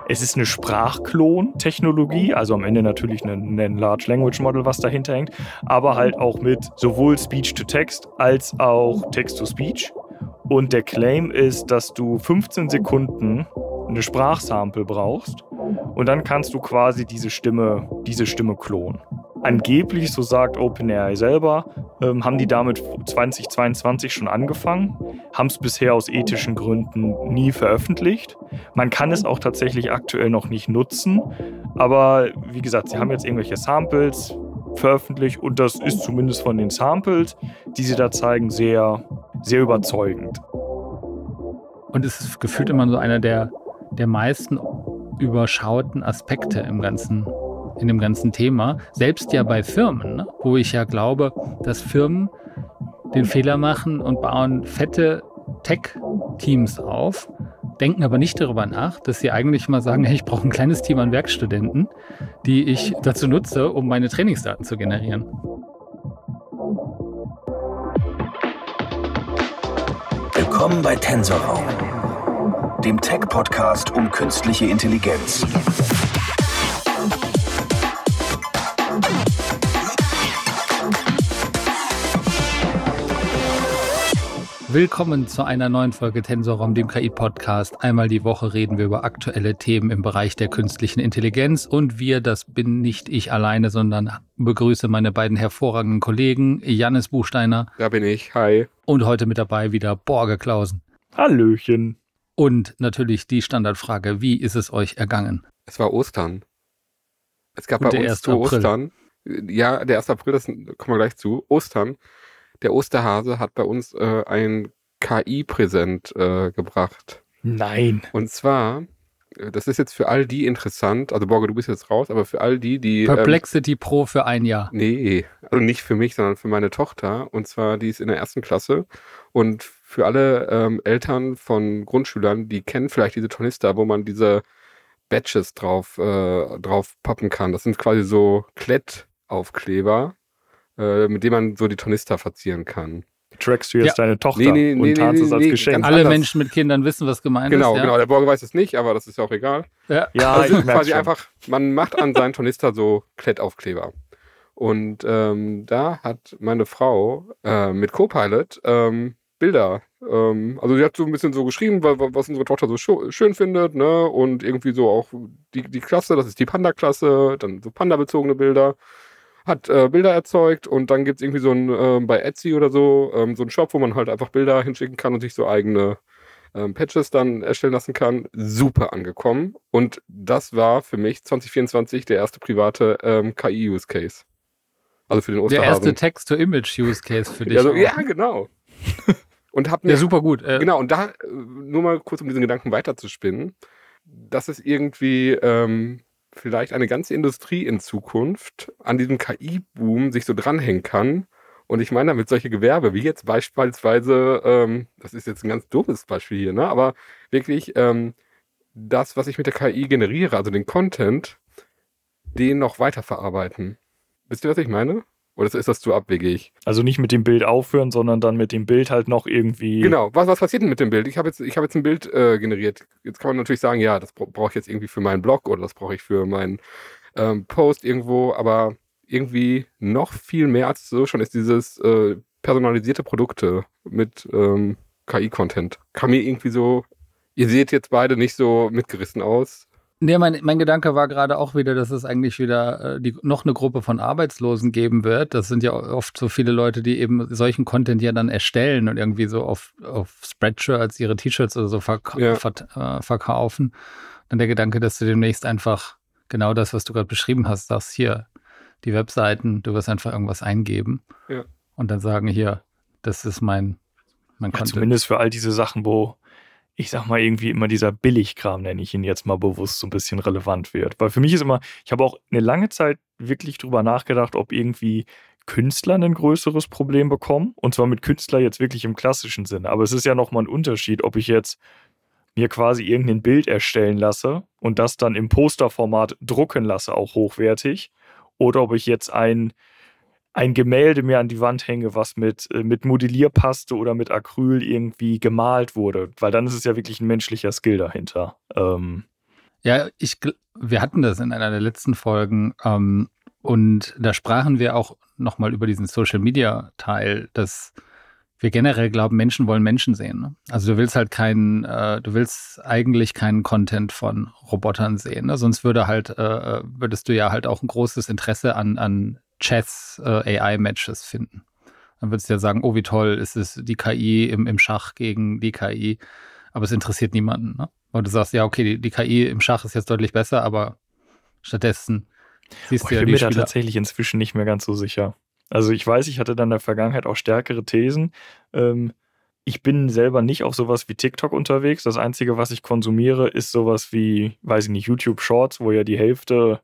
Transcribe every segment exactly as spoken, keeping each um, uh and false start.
Es ist eine Sprachklon-Technologie, also am Ende natürlich ein, ein Large Language Model, was dahinter hängt, aber halt auch mit sowohl Speech-to-Text als auch Text-to-Speech. Und der Claim ist, dass du fünfzehn Sekunden eine Sprachsample brauchst und dann kannst du quasi diese Stimme, diese Stimme klonen. Angeblich, so sagt OpenAI selber, ähm, haben die damit zweitausendzweiundzwanzig schon angefangen, haben es bisher aus ethischen Gründen nie veröffentlicht. Man kann es auch tatsächlich aktuell noch nicht nutzen, aber wie gesagt, sie haben jetzt irgendwelche Samples veröffentlicht und das ist zumindest von den Samples, die sie da zeigen, sehr, sehr überzeugend. Und es ist gefühlt immer so einer der, der meisten überschauten Aspekte im ganzen, in dem ganzen Thema. Selbst ja bei Firmen, ne? Wo ich ja glaube, dass Firmen den Fehler machen und bauen fette Tech-Teams auf, denken aber nicht darüber nach, dass sie eigentlich mal sagen, hey, ich brauche ein kleines Team an Werkstudenten, die ich dazu nutze, um meine Trainingsdaten zu generieren. Willkommen bei TensorRaum, dem Tech-Podcast um künstliche Intelligenz. Willkommen zu einer neuen Folge TensorRaum, dem K I-Podcast. Einmal die Woche reden wir über aktuelle Themen im Bereich der künstlichen Intelligenz. Und wir, das bin nicht ich alleine, sondern begrüße meine beiden hervorragenden Kollegen, Jannis Buchsteiner. Da bin ich, hi. Und heute mit dabei wieder Borge Clausen. Hallöchen. Und natürlich die Standardfrage, wie ist es euch ergangen? Es war Ostern. Es gab Und bei der uns zu erste Ostern, ja, der erste April, das kommen wir gleich zu, Ostern. Der Osterhase hat bei uns äh, ein K I-Präsent äh, gebracht. Nein. Und zwar, äh, das ist jetzt für all die interessant, also Borge, du bist jetzt raus, aber für all die, die... Perplexity ähm, Pro für ein Jahr. Nee, also nicht für mich, sondern für meine Tochter. Und zwar, die ist in der ersten Klasse. Und für alle ähm, Eltern von Grundschülern, die kennen vielleicht diese Tornister, wo man diese Badges drauf, äh, drauf pappen kann. Das sind quasi so Klettaufkleber, äh, mit denen man so die Tornister verzieren kann. Trackst du jetzt ja. deine Tochter nee, nee, nee, und tarnst nee, es als nee, Geschenk? Alle anders. Menschen mit Kindern wissen, was gemeint genau, ist. Ja? Genau, der Borge weiß es nicht, aber das ist ja auch egal. Ja, ja das ich ist quasi schon. einfach, man macht an seinen Tornister so Klettaufkleber. Und ähm, da hat meine Frau äh, mit Copilot ähm, Bilder, ähm, also sie hat so ein bisschen so geschrieben, was unsere Tochter so sch- schön findet, ne, und irgendwie so auch die, die Klasse, das ist die Panda-Klasse, dann so Panda-bezogene Bilder, hat äh, Bilder erzeugt und dann gibt es irgendwie so ein, äh, bei Etsy oder so, ähm, so einen Shop, wo man halt einfach Bilder hinschicken kann und sich so eigene ähm, Patches dann erstellen lassen kann. Super angekommen und das war für mich zwanzig vierundzwanzig der erste private ähm, K I-Use-Case. Also für den Osterhasen. Der erste Text-to-Image-Use-Case für dich. Also, ja, genau. Und hab mir, ja, super gut. Äh, genau, und da, nur mal kurz, um diesen Gedanken weiterzuspinnen, dass es irgendwie ähm, vielleicht eine ganze Industrie in Zukunft an diesem K I-Boom sich so dranhängen kann. Und ich meine damit solche Gewerbe, wie jetzt beispielsweise, ähm, das ist jetzt ein ganz doofes Beispiel hier, ne? Aber wirklich ähm, das, was ich mit der K I generiere, also den Content, den noch weiterverarbeiten. Wisst ihr, was ich meine? Oder ist das zu abwegig? Also nicht mit dem Bild aufhören, sondern dann mit dem Bild halt noch irgendwie... Genau, was, was passiert denn mit dem Bild? Ich habe jetzt, ich hab jetzt ein Bild äh, generiert. Jetzt kann man natürlich sagen, ja, das brauche ich jetzt irgendwie für meinen Blog oder das brauche ich für meinen ähm, Post irgendwo, aber irgendwie noch viel mehr als so schon ist dieses äh, personalisierte Produkte mit ähm, K I-Content. Kam mir irgendwie so, ihr seht jetzt beide nicht so mitgerissen aus. Nee, mein, mein Gedanke war gerade auch wieder, dass es eigentlich wieder äh, die, noch eine Gruppe von Arbeitslosen geben wird. Das sind ja oft so viele Leute, die eben solchen Content ja dann erstellen und irgendwie so auf, auf Spreadshirts ihre T-Shirts oder so verk- ja. ver- äh, verkaufen. Dann der Gedanke, dass du demnächst einfach genau das, was du gerade beschrieben hast, sagst, hier, die Webseiten, du wirst einfach irgendwas eingeben ja. und dann sagen, hier, das ist mein, mein ja, Content. Zumindest für all diese Sachen, wo ich sag mal, irgendwie immer dieser Billigkram, nenne ich ihn jetzt mal bewusst, so ein bisschen relevant wird. Weil für mich ist immer, ich habe auch eine lange Zeit wirklich drüber nachgedacht, ob irgendwie Künstler ein größeres Problem bekommen. Und zwar mit Künstler jetzt wirklich im klassischen Sinne. Aber es ist ja nochmal ein Unterschied, ob ich jetzt mir quasi irgendein Bild erstellen lasse und das dann im Posterformat drucken lasse, auch hochwertig. Oder ob ich jetzt ein ein Gemälde mir an die Wand hänge, was mit, mit Modellierpaste oder mit Acryl irgendwie gemalt wurde. Weil dann ist es ja wirklich ein menschlicher Skill dahinter. Ähm. Ja, ich, gl- wir hatten das in einer der letzten Folgen ähm, und da sprachen wir auch nochmal über diesen Social-Media-Teil, dass wir generell glauben, Menschen wollen Menschen sehen. Ne? Also du willst halt keinen, äh, du willst eigentlich keinen Content von Robotern sehen. Ne? Sonst würde halt, äh, würdest du ja halt auch ein großes Interesse an, an Chess, äh, A I-Matches finden. Dann würdest du ja sagen, oh, wie toll ist es die K I im, im Schach gegen die K I. Aber es interessiert niemanden. Ne? Weil du sagst, ja, okay, die, die K I im Schach ist jetzt deutlich besser, aber stattdessen siehst Boah, du ich ja bin die mir da Spieler. tatsächlich inzwischen nicht mehr ganz so sicher. Also ich weiß, ich hatte dann in der Vergangenheit auch stärkere Thesen. Ähm, ich bin selber nicht auf sowas wie TikTok unterwegs. Das Einzige, was ich konsumiere, ist sowas wie, weiß ich nicht, YouTube Shorts, wo ja die Hälfte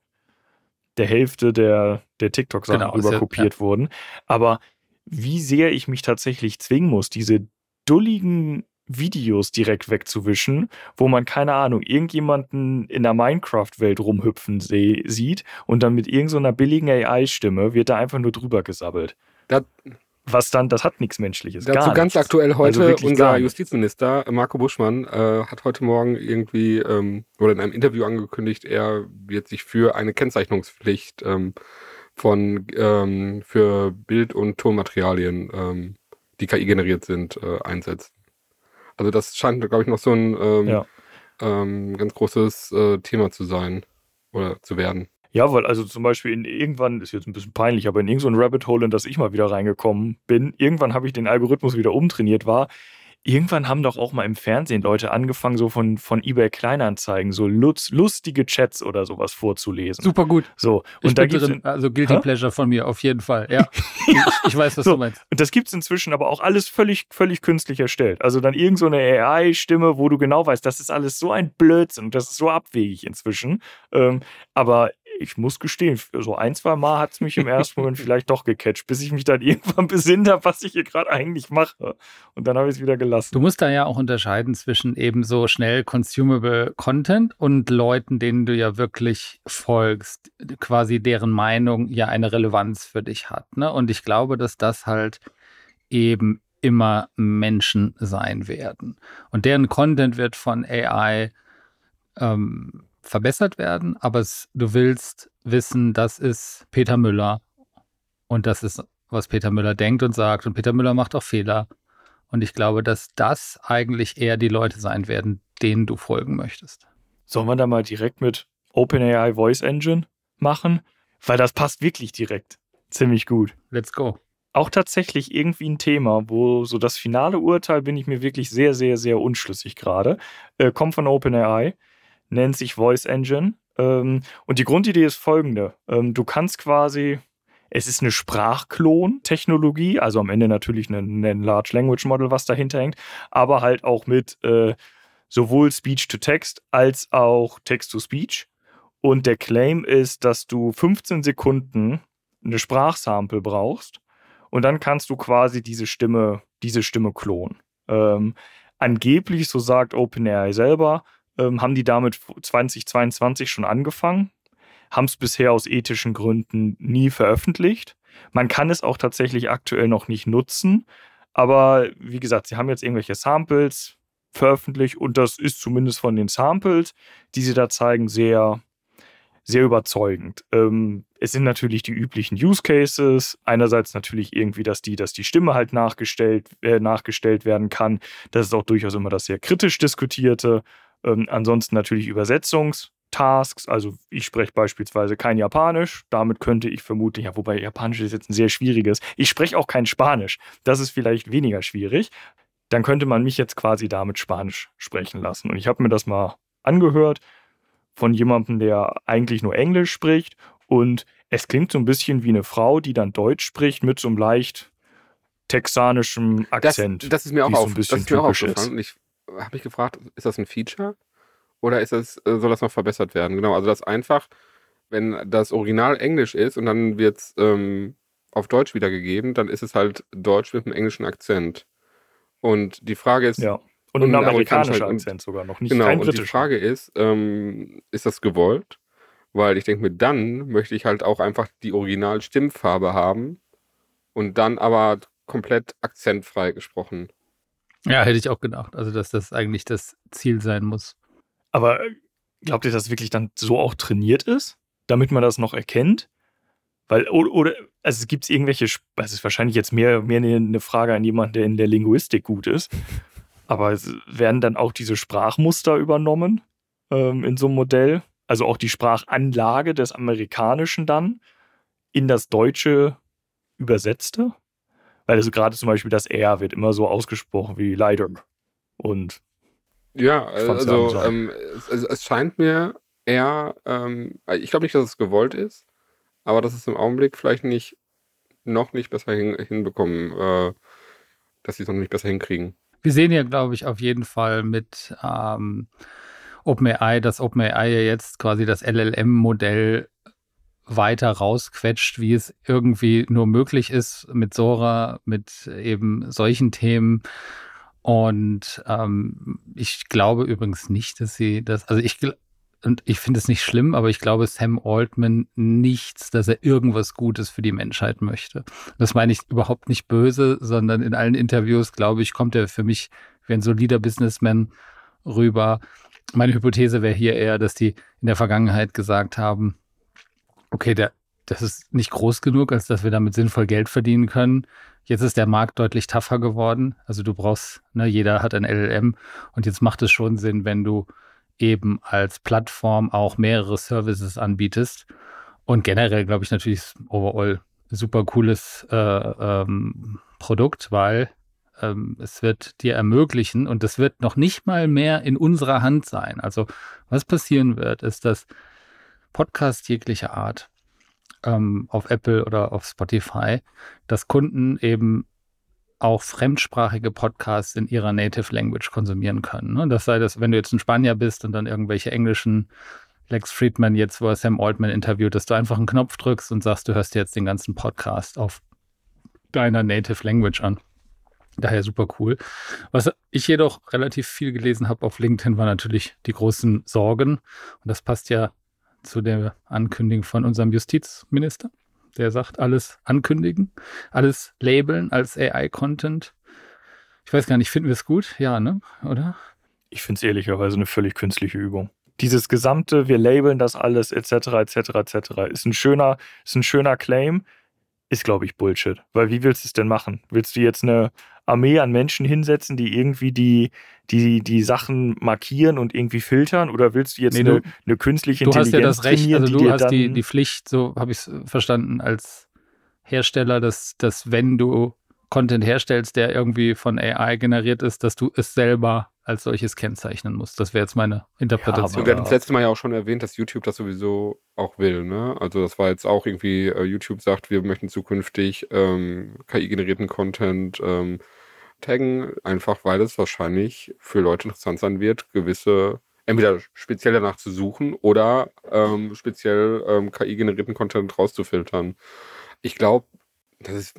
der Hälfte der, der TikTok-Sachen Genau, ist rüber ja- kopiert wurden. Aber wie sehr ich mich tatsächlich zwingen muss, diese dulligen Videos direkt wegzuwischen, wo man, keine Ahnung, irgendjemanden in der Minecraft-Welt rumhüpfen seh, sieht und dann mit irgendeiner billigen A I-Stimme wird da einfach nur drüber gesabbelt. Da, Was dann, das hat nichts Menschliches, dazu gar ganz nichts. aktuell heute, Also wirklich gar unser nicht. Justizminister Marco Buschmann äh, hat heute Morgen irgendwie ähm, oder in einem Interview angekündigt, er wird sich für eine Kennzeichnungspflicht ähm, von ähm, für Bild- und Tonmaterialien, ähm, die K I generiert sind, äh, einsetzen. Also das scheint, glaube ich, noch so ein ähm, Ja. ähm, ganz großes äh, Thema zu sein oder zu werden. Ja, weil also zum Beispiel in irgendwann, ist jetzt ein bisschen peinlich, aber in irgendein Rabbit Hole, in das ich mal wieder reingekommen bin, irgendwann habe ich den Algorithmus wieder umtrainiert, war, irgendwann haben doch auch mal im Fernsehen Leute angefangen, so von, von eBay Kleinanzeigen, so lutz, lustige Chats oder sowas vorzulesen. Super gut. So, Ich und da bin gibt's drin, also Guilty Hä? Pleasure von mir, auf jeden Fall. Ja, ich, ich weiß, was So, du meinst. und das gibt's inzwischen aber auch alles völlig, völlig künstlich erstellt. Also dann irgend so eine A I-Stimme, wo du genau weißt, das ist alles so ein Blödsinn und das ist so abwegig inzwischen. Ähm, aber ich muss gestehen, so ein, zwei Mal hat's mich im ersten Moment vielleicht doch gecatcht, bis ich mich dann irgendwann besinnt habe, was ich hier gerade eigentlich mache. Und dann habe ich es wieder gelassen. Du musst da ja auch unterscheiden zwischen eben so schnell consumable Content und Leuten, denen du ja wirklich folgst, quasi deren Meinung ja eine Relevanz für dich hat. Ne? Und ich glaube, dass das halt eben immer Menschen sein werden. Und deren Content wird von A I ähm, verbessert werden, aber es, du willst wissen, das ist Peter Müller und das ist, was Peter Müller denkt und sagt. Und Peter Müller macht auch Fehler. Und ich glaube, dass das eigentlich eher die Leute sein werden, denen du folgen möchtest. Sollen wir da mal direkt mit OpenAI Voice Engine machen? Weil das passt wirklich direkt. Ziemlich gut. Let's go. Auch tatsächlich irgendwie ein Thema, wo so das finale Urteil bin ich mir wirklich sehr, sehr, sehr unschlüssig gerade. Äh, kommt von OpenAI, nennt sich Voice Engine. Ähm, und die Grundidee ist folgende. Ähm, du kannst quasi, es ist eine Sprachklon-Technologie, also am Ende natürlich ein, ein Large Language Model, was dahinter hängt, aber halt auch mit äh, sowohl Speech-to-Text als auch Text-to-Speech. Und der Claim ist, dass du fünfzehn Sekunden eine Sprachsample brauchst und dann kannst du quasi diese Stimme, diese Stimme klonen. Ähm, angeblich, so sagt OpenAI selber, ähm, haben die damit zwanzig zweiundzwanzig schon angefangen, haben es bisher aus ethischen Gründen nie veröffentlicht. Man kann es auch tatsächlich aktuell noch nicht nutzen, aber wie gesagt, sie haben jetzt irgendwelche Samples veröffentlicht und das ist zumindest von den Samples, die sie da zeigen, sehr, sehr überzeugend. Ähm, es sind natürlich die üblichen Use Cases. Einerseits natürlich irgendwie, dass die, dass die Stimme halt nachgestellt, äh, nachgestellt werden kann. Das ist auch durchaus immer das sehr kritisch diskutierte. Ähm, ansonsten natürlich Übersetzungstasks. Also ich spreche beispielsweise kein Japanisch. Damit könnte ich vermutlich, ja, wobei Japanisch ist jetzt ein sehr schwieriges. Ich spreche auch kein Spanisch. Das ist vielleicht weniger schwierig. Dann könnte man mich jetzt quasi damit Spanisch sprechen lassen. Und ich habe mir das mal angehört von jemandem, der eigentlich nur Englisch spricht. Und es klingt so ein bisschen wie eine Frau, die dann Deutsch spricht mit so einem leicht texanischem Akzent. Das, das ist mir auch, wie es so auf, ein bisschen das ist mir auch typisch aufgefallen. ist. Und ich habe mich gefragt, ist das ein Feature oder ist das, äh, soll das noch verbessert werden? Genau, also das einfach, wenn das Original Englisch ist und dann wird es ähm, auf Deutsch wiedergegeben, dann ist es halt Deutsch mit einem englischen Akzent. Und die Frage ist, Ja. Und Und ein ein amerikanischer amerikanischer und- Akzent sogar noch, nicht genau, kein und die britischer. Frage ist, ähm, ist das gewollt? Weil ich denke mir, dann möchte ich halt auch einfach die Original-Stimmfarbe haben und dann aber komplett akzentfrei gesprochen. Ja, hätte ich auch gedacht. Also, dass das eigentlich das Ziel sein muss. Aber äh, glaubt ihr, dass wirklich dann so auch trainiert ist, damit man das noch erkennt? Weil, oder, oder also es gibt irgendwelche, es ist wahrscheinlich jetzt mehr, mehr eine Frage an jemanden, der in der Linguistik gut ist, aber es werden dann auch diese Sprachmuster übernommen ähm, in so einem Modell, also auch die Sprachanlage des Amerikanischen dann in das Deutsche übersetzte? Weil also gerade zum Beispiel das R wird immer so ausgesprochen wie leider. Und Ja, ich fand's ja also amüsant. ähm, es, es, es scheint mir eher, ähm, ich glaube nicht, dass es gewollt ist, aber dass es im Augenblick vielleicht nicht, noch nicht besser hin, hinbekommen, äh, dass sie es noch nicht besser hinkriegen. Wir sehen ja, glaube ich, auf jeden Fall mit ähm, OpenAI, dass OpenAI ja jetzt quasi das L L M-Modell weiter rausquetscht, wie es irgendwie nur möglich ist mit Sora, mit eben solchen Themen. Und ähm, ich glaube übrigens nicht, dass sie das, also ich und ich finde es nicht schlimm, aber ich glaube, Sam Altman nichts, dass er irgendwas Gutes für die Menschheit möchte. Das meine ich überhaupt nicht böse, sondern in allen Interviews, glaube ich, kommt er für mich wie ein solider Businessman rüber. Meine Hypothese wäre hier eher, dass die in der Vergangenheit gesagt haben, okay, der, das ist nicht groß genug, als dass wir damit sinnvoll Geld verdienen können. Jetzt ist der Markt deutlich tougher geworden. Also du brauchst, ne, jeder hat ein L L M und jetzt macht es schon Sinn, wenn du eben als Plattform auch mehrere Services anbietest. Und generell glaube ich natürlich ist overall ein super cooles äh, ähm, Produkt, weil ähm, es wird dir ermöglichen und das wird noch nicht mal mehr in unserer Hand sein. Also was passieren wird, ist, dass Podcast jeglicher Art ähm, auf Apple oder auf Spotify, dass Kunden eben auch fremdsprachige Podcasts in ihrer Native Language konsumieren können. Ne? Das sei das, wenn du jetzt ein Spanier bist und dann irgendwelche englischen Lex Friedman jetzt, wo er Sam Altman interviewt, dass du einfach einen Knopf drückst und sagst, du hörst dir jetzt den ganzen Podcast auf deiner Native Language an. Daher super cool. Was ich jedoch relativ viel gelesen habe auf LinkedIn, war natürlich die großen Sorgen. Und das passt ja zu der Ankündigung von unserem Justizminister. Der sagt, alles ankündigen, alles labeln als A I-Content. Ich weiß gar nicht, finden wir es gut? Ja, ne? Oder? Ich finde es ehrlicherweise eine völlig künstliche Übung. Dieses gesamte, wir labeln das alles, et cetera, et cetera, et cetera, ist ein schöner, ist ein schöner Claim, ist, glaube ich, Bullshit. Weil wie willst du es denn machen? Willst du jetzt eine Armee an Menschen hinsetzen, die irgendwie die, die, die Sachen markieren und irgendwie filtern? Oder willst du jetzt Nee, du- eine, eine künstliche Du hast Intelligenz ja das Recht, trainieren, also die du dir hast dann... die, die Pflicht, so habe ich es verstanden, als Hersteller, dass, dass wenn du Content herstellst, der irgendwie von A I generiert ist, dass du es selber als solches kennzeichnen musst. Das wäre jetzt meine Interpretation. Und wir hatten das letzte Mal ja auch schon erwähnt, dass YouTube das sowieso auch will, ne? Also das war jetzt auch irgendwie, äh, YouTube sagt, wir möchten zukünftig ähm, K I-generierten Content ähm, taggen, einfach weil es wahrscheinlich für Leute interessant sein wird, gewisse, entweder speziell danach zu suchen oder ähm, speziell ähm, K I-generierten Content rauszufiltern. Ich glaube, das ist,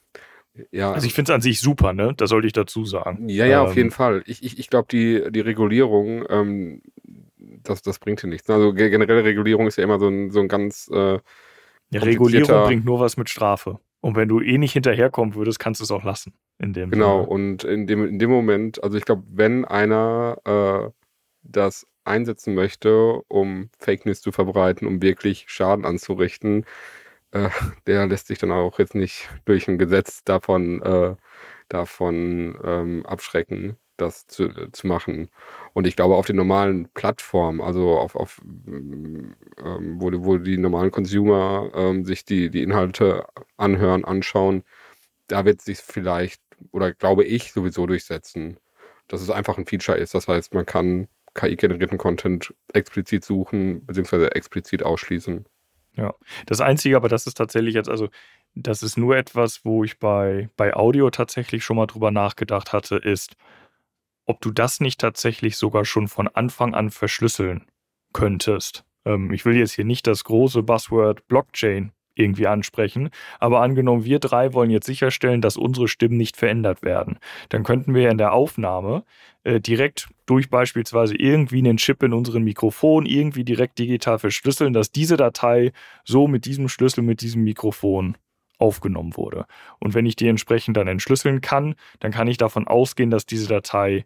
ja, Also ich finde es an sich super, ne? Das sollte ich dazu sagen. ja, ja, auf Ähm, jeden Fall. Ich, ich, ich glaube, die, die Regulierung, ähm, das, das bringt hier nichts. Also ge- generelle Regulierung ist ja immer so ein, so ein ganz äh, Ja, komplizierter- Regulierung bringt nur was mit Strafe. Und wenn du eh nicht hinterherkommen würdest, kannst du es auch lassen. In dem Genau, Sinne. und in dem, in dem Moment, also ich glaube, wenn einer äh, das einsetzen möchte, um Fake News zu verbreiten, um wirklich Schaden anzurichten, äh, der lässt sich dann auch jetzt nicht durch ein Gesetz davon, äh, davon ähm, abschrecken, das zu, zu machen. Und ich glaube, auf den normalen Plattformen, also auf, auf ähm, wo, die- wo die normalen Consumer ähm, sich die, die Inhalte anhören, anschauen, da wird sich vielleicht, oder glaube ich, sowieso durchsetzen, dass es einfach ein Feature ist. Das heißt, man kann K I-generierten Content explizit suchen, beziehungsweise explizit ausschließen. Das Einzige, aber das ist tatsächlich jetzt, also das ist nur etwas, wo ich bei, bei Audio tatsächlich schon mal drüber nachgedacht hatte, ist, ob du das nicht tatsächlich sogar schon von Anfang an verschlüsseln könntest. Ähm, ich will jetzt hier nicht das große Buzzword Blockchain irgendwie ansprechen, aber angenommen, wir drei wollen jetzt sicherstellen, dass unsere Stimmen nicht verändert werden. Dann könnten wir in der Aufnahme äh, direkt durch beispielsweise irgendwie einen Chip in unseren Mikrofon irgendwie direkt digital verschlüsseln, dass diese Datei so mit diesem Schlüssel, mit diesem Mikrofon aufgenommen wurde. Und wenn ich die entsprechend dann entschlüsseln kann, dann kann ich davon ausgehen, dass diese Datei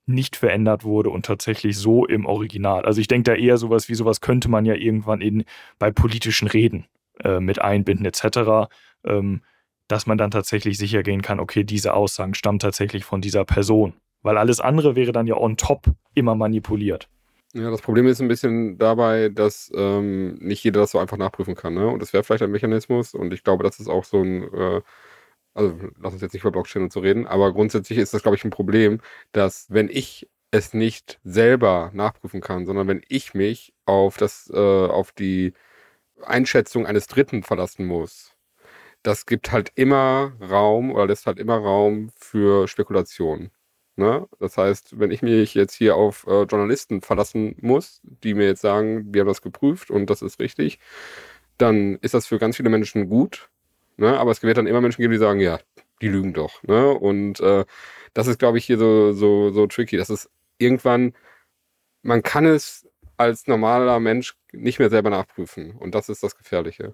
nicht verändert wurde und tatsächlich so im Original. Also ich denke da eher sowas wie sowas könnte man ja irgendwann in bei politischen Reden äh, mit einbinden et cetera, ähm, dass man dann tatsächlich sicher gehen kann, okay, diese Aussagen stammen tatsächlich von dieser Person. Weil alles andere wäre dann ja on top immer manipuliert. Ja, das Problem ist ein bisschen dabei, dass ähm, nicht jeder das so einfach nachprüfen kann. Ne? Und das wäre vielleicht ein Mechanismus. Und ich glaube, das ist auch so ein, äh, also lass uns jetzt nicht über Blockchain und so reden, aber grundsätzlich ist das, glaube ich, ein Problem, dass wenn ich es nicht selber nachprüfen kann, sondern wenn ich mich auf das, äh, auf die Einschätzung eines Dritten verlassen muss, das gibt halt immer Raum oder lässt halt immer Raum für Spekulation. Ne? Das heißt, wenn ich mich jetzt hier auf äh, Journalisten verlassen muss, die mir jetzt sagen, wir haben das geprüft und das ist richtig, dann ist das für ganz viele Menschen gut. Ne? Aber es wird dann immer Menschen geben, die sagen, ja, die lügen doch. Ne? Und äh, das ist, glaube ich, hier so, so, so tricky. Das ist irgendwann, man kann es als normaler Mensch nicht mehr selber nachprüfen. Und das ist das Gefährliche.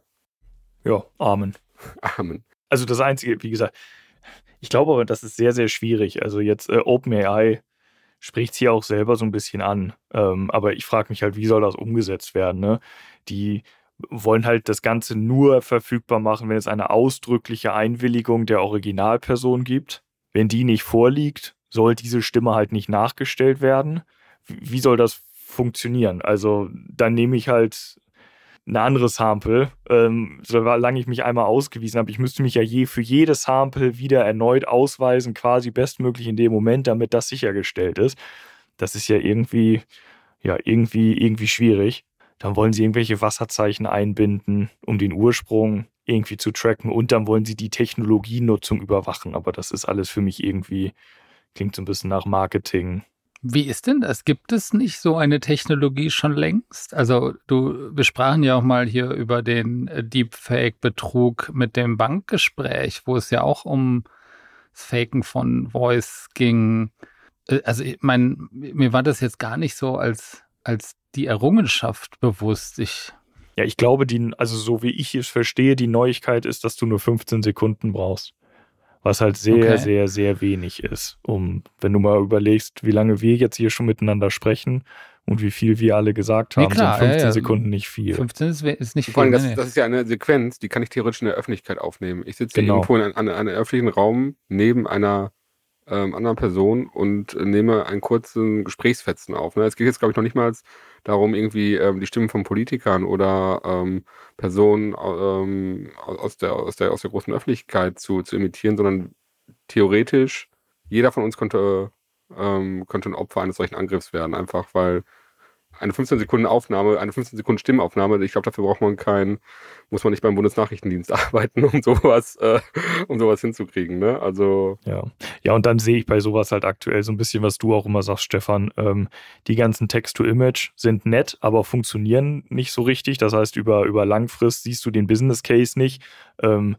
Ja, Amen. Amen. Also das Einzige, wie gesagt, ich glaube aber, das ist sehr, sehr schwierig. Also jetzt äh, OpenAI spricht es hier auch selber so ein bisschen an. Ähm, aber ich frage mich halt, wie soll das umgesetzt werden? Ne? Die wollen halt das Ganze nur verfügbar machen, wenn es eine ausdrückliche Einwilligung der Originalperson gibt. Wenn die nicht vorliegt, soll diese Stimme halt nicht nachgestellt werden. Wie soll das funktionieren? Also dann nehme ich halt ein anderes Sample, ähm, solange ich mich einmal ausgewiesen habe. Ich müsste mich ja je für jedes Sample wieder erneut ausweisen, quasi bestmöglich in dem Moment, damit das sichergestellt ist. Das ist ja irgendwie, ja, irgendwie, irgendwie schwierig. Dann wollen sie irgendwelche Wasserzeichen einbinden, um den Ursprung irgendwie zu tracken und dann wollen sie die Technologienutzung überwachen. Aber das ist alles für mich irgendwie, klingt so ein bisschen nach Marketing. Wie ist denn das? Gibt es nicht so eine Technologie schon längst? Also du, wir sprachen ja auch mal hier über den Deepfake-Betrug mit dem Bankgespräch, wo es ja auch um das Faken von Voice ging. Also ich meine, mir war das jetzt gar nicht so als, als die Errungenschaft bewusst. Ich ja, ich glaube, die, also so wie ich es verstehe, die Neuigkeit ist, dass du nur fünfzehn Sekunden brauchst. Was halt sehr, okay. sehr, sehr wenig ist. Um, wenn du mal überlegst, wie lange wir jetzt hier schon miteinander sprechen und wie viel wir alle gesagt haben, nee, klar, sind fünfzehn ja, ja. Sekunden nicht viel. fünfzehn ist, ist nicht viel. Vor allem, das, das ist ja eine Sequenz, die kann ich theoretisch in der Öffentlichkeit aufnehmen. Ich sitze genau. irgendwo in einem, einem öffentlichen Raum neben einer ähm, anderen Person und äh, nehme einen kurzen Gesprächsfetzen auf. Ne? Es geht jetzt, glaube ich, noch nicht mal darum, irgendwie ähm, die Stimmen von Politikern oder ähm, Personen ähm, aus, der, aus, der, aus der großen Öffentlichkeit zu, zu imitieren, sondern theoretisch jeder von uns könnte, ähm, könnte ein Opfer eines solchen Angriffs werden, einfach weil eine fünfzehn Sekunden Aufnahme, eine fünfzehn Sekunden Stimmaufnahme, ich glaube, dafür braucht man keinen, muss man nicht beim Bundesnachrichtendienst arbeiten, um sowas, äh, um sowas hinzukriegen, ne? Also. Ja. Ja, und dann sehe ich bei sowas halt aktuell so ein bisschen, was du auch immer sagst, Stefan, ähm, die ganzen Text-to-Image sind nett, aber funktionieren nicht so richtig. Das heißt, über, über Langfrist siehst du den Business Case nicht. Ähm,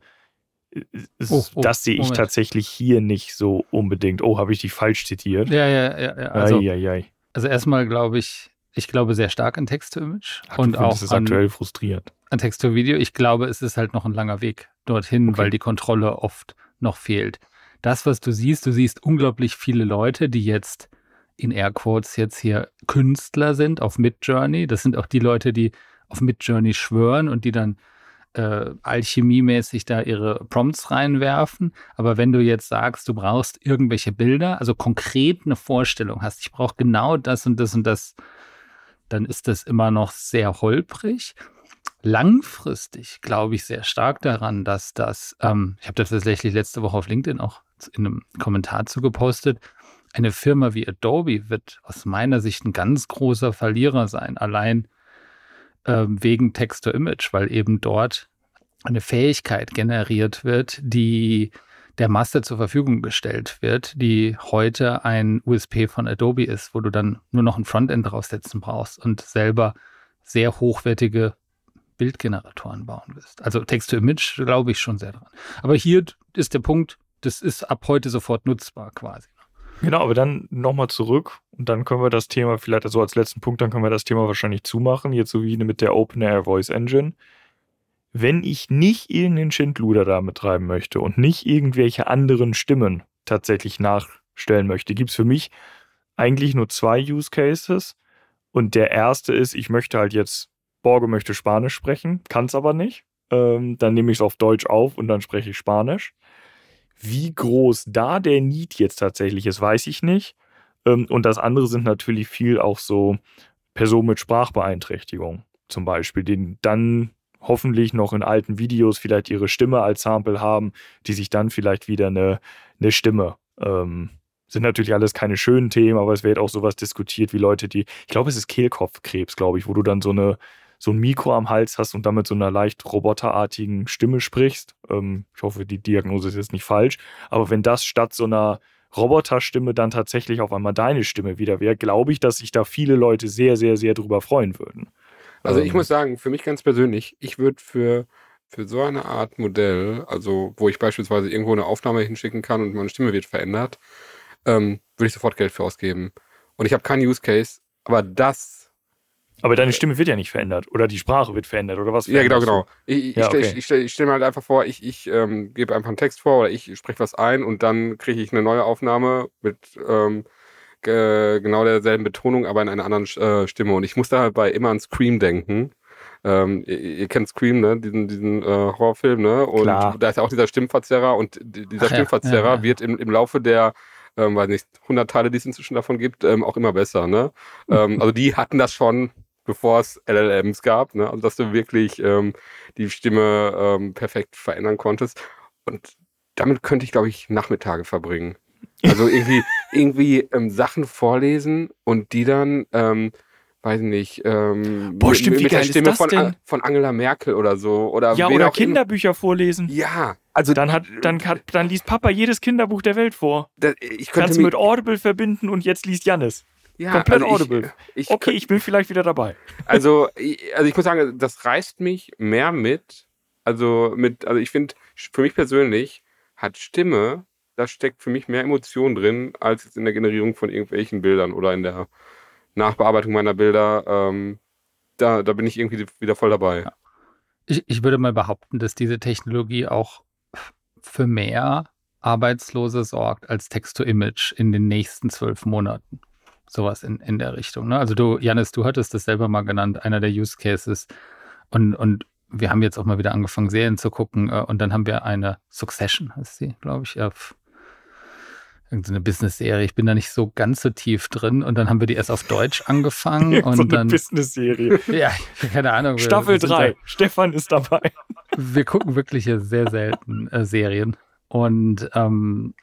Oh, oh, das sehe ich Moment. tatsächlich hier nicht so unbedingt. Oh, habe ich dich falsch zitiert? Ja, ja, ja. ja. Also, ai, ai, ai. also erstmal glaube ich, ich glaube sehr stark an Text-to-Image. Ach, und auch es aktuell frustriert. An Text-to-Video. Ich glaube, es ist halt noch ein langer Weg dorthin, okay. weil die Kontrolle oft noch fehlt. Das, was du siehst, du siehst unglaublich viele Leute, die jetzt in Airquotes jetzt hier Künstler sind auf Midjourney. Das sind auch die Leute, die auf Midjourney schwören und die dann Äh, alchemiemäßig da ihre Prompts reinwerfen. Aber wenn du jetzt sagst, du brauchst irgendwelche Bilder, also konkret eine Vorstellung hast, ich brauche genau das und das und das, dann ist das immer noch sehr holprig. Langfristig glaube ich sehr stark daran, dass das, ähm, ich habe das tatsächlich letzte Woche auf LinkedIn auch in einem Kommentar zugepostet, eine Firma wie Adobe wird aus meiner Sicht ein ganz großer Verlierer sein, allein wegen Text-to-Image, weil eben dort eine Fähigkeit generiert wird, die der Masse zur Verfügung gestellt wird, die heute ein U S P von Adobe ist, wo du dann nur noch ein Frontend draufsetzen brauchst und selber sehr hochwertige Bildgeneratoren bauen wirst. Also Text-to-Image glaube ich schon sehr dran. Aber hier ist der Punkt, das ist ab heute sofort nutzbar quasi. Genau, aber dann nochmal zurück und dann können wir das Thema vielleicht, also als letzten Punkt, dann können wir das Thema wahrscheinlich zumachen, jetzt so wie mit der OpenAI Voice Engine. Wenn ich nicht irgendeinen Schindluder da betreiben möchte und nicht irgendwelche anderen Stimmen tatsächlich nachstellen möchte, gibt es für mich eigentlich nur zwei Use Cases. Und der erste ist, ich möchte halt jetzt, Borge möchte Spanisch sprechen, kann es aber nicht. Ähm, dann nehme ich es auf Deutsch auf und dann spreche ich Spanisch. Wie groß da der Need jetzt tatsächlich ist, weiß ich nicht. Ähm, und das andere sind natürlich viel auch so Personen mit Sprachbeeinträchtigung zum Beispiel, die dann hoffentlich noch in alten Videos vielleicht ihre Stimme als Sample haben, die sich dann vielleicht wieder eine, eine Stimme ähm, sind natürlich alles keine schönen Themen, aber es wird auch sowas diskutiert wie Leute, die, ich glaube, es ist Kehlkopfkrebs, glaube ich, wo du dann so eine so ein Mikro am Hals hast und dann mit so einer leicht roboterartigen Stimme sprichst. Ähm, ich hoffe, die Diagnose ist jetzt nicht falsch. Aber wenn das statt so einer Roboterstimme dann tatsächlich auf einmal deine Stimme wieder wäre, glaube ich, dass sich da viele Leute sehr, sehr, sehr drüber freuen würden. Also ähm, ich muss sagen, für mich ganz persönlich, ich würde für, für so eine Art Modell, also wo ich beispielsweise irgendwo eine Aufnahme hinschicken kann und meine Stimme wird verändert, ähm, würde ich sofort Geld für ausgeben. Und ich habe keinen Use Case, aber das Aber deine Stimme wird ja nicht verändert. Oder die Sprache wird verändert. Oder was? Ja, genau, veränderst genau. du? Ich, ich, Ja, stell- okay. ich, stell- ich stelle mir halt einfach vor, ich, ich ähm, gebe einfach einen Text vor oder ich spreche was ein und dann kriege ich eine neue Aufnahme mit ähm, ge- genau derselben Betonung, aber in einer anderen äh, Stimme. Und ich muss da halt bei immer an Scream denken. Ähm, ihr, ihr kennt Scream, ne? Diesen, diesen äh, Horrorfilm, ne? Und Klar. da ist ja auch dieser Stimmverzerrer und d- dieser Ach ja, Stimmverzerrer ja, ja. wird im, im Laufe der ähm, weiß nicht, hundert Teile, die es inzwischen davon gibt, ähm, auch immer besser, ne? ähm, also die hatten das schon, bevor es L L Ms gab, ne? Also dass du wirklich ähm, die Stimme ähm, perfekt verändern konntest. Und damit könnte ich, glaube ich, Nachmittage verbringen. Also irgendwie, irgendwie ähm, Sachen vorlesen und die dann, ähm, weiß nicht, ähm, Boah, mit, stimmt, wie mit der geil ist Stimme das von, denn? An- von Angela Merkel oder so. Oder Ja, wen oder auch immer. Kinderbücher vorlesen. Ja, also Dann, hat, dann, hat, dann liest Papa jedes Kinderbuch der Welt vor. da, ich könnte Kannst du mich, mit Audible verbinden und jetzt liest Jannis. ja, komplett also Audible. Ich, ich, Okay, ich bin vielleicht wieder dabei. Also, ich- also ich muss sagen, das reißt mich mehr mit. Also mit, also ich finde, für mich persönlich hat Stimme, da steckt für mich mehr Emotion drin, als jetzt in der Generierung von irgendwelchen Bildern oder in der Nachbearbeitung meiner Bilder. Ähm, da, da bin ich irgendwie wieder voll dabei. Ich, ich würde mal behaupten, dass diese Technologie auch für mehr Arbeitslose sorgt als Text-to-Image in den nächsten zwölf Monaten. Sowas in, in der Richtung. Ne? Also du, Jannis, du hattest das selber mal genannt, einer der Use Cases. Und, und wir haben jetzt auch mal wieder angefangen, Serien zu gucken. äh, Und dann haben wir eine Succession, heißt sie, glaube ich, auf irgendeine Business-Serie. Ich bin da nicht so ganz so tief drin. Und dann haben wir die erst auf Deutsch angefangen. und so eine dann, Business-Serie. ja, keine Ahnung. wir- Staffel wir sind drei. da- Stefan ist dabei. Wir gucken wirklich hier sehr selten äh, Serien. Und ähm,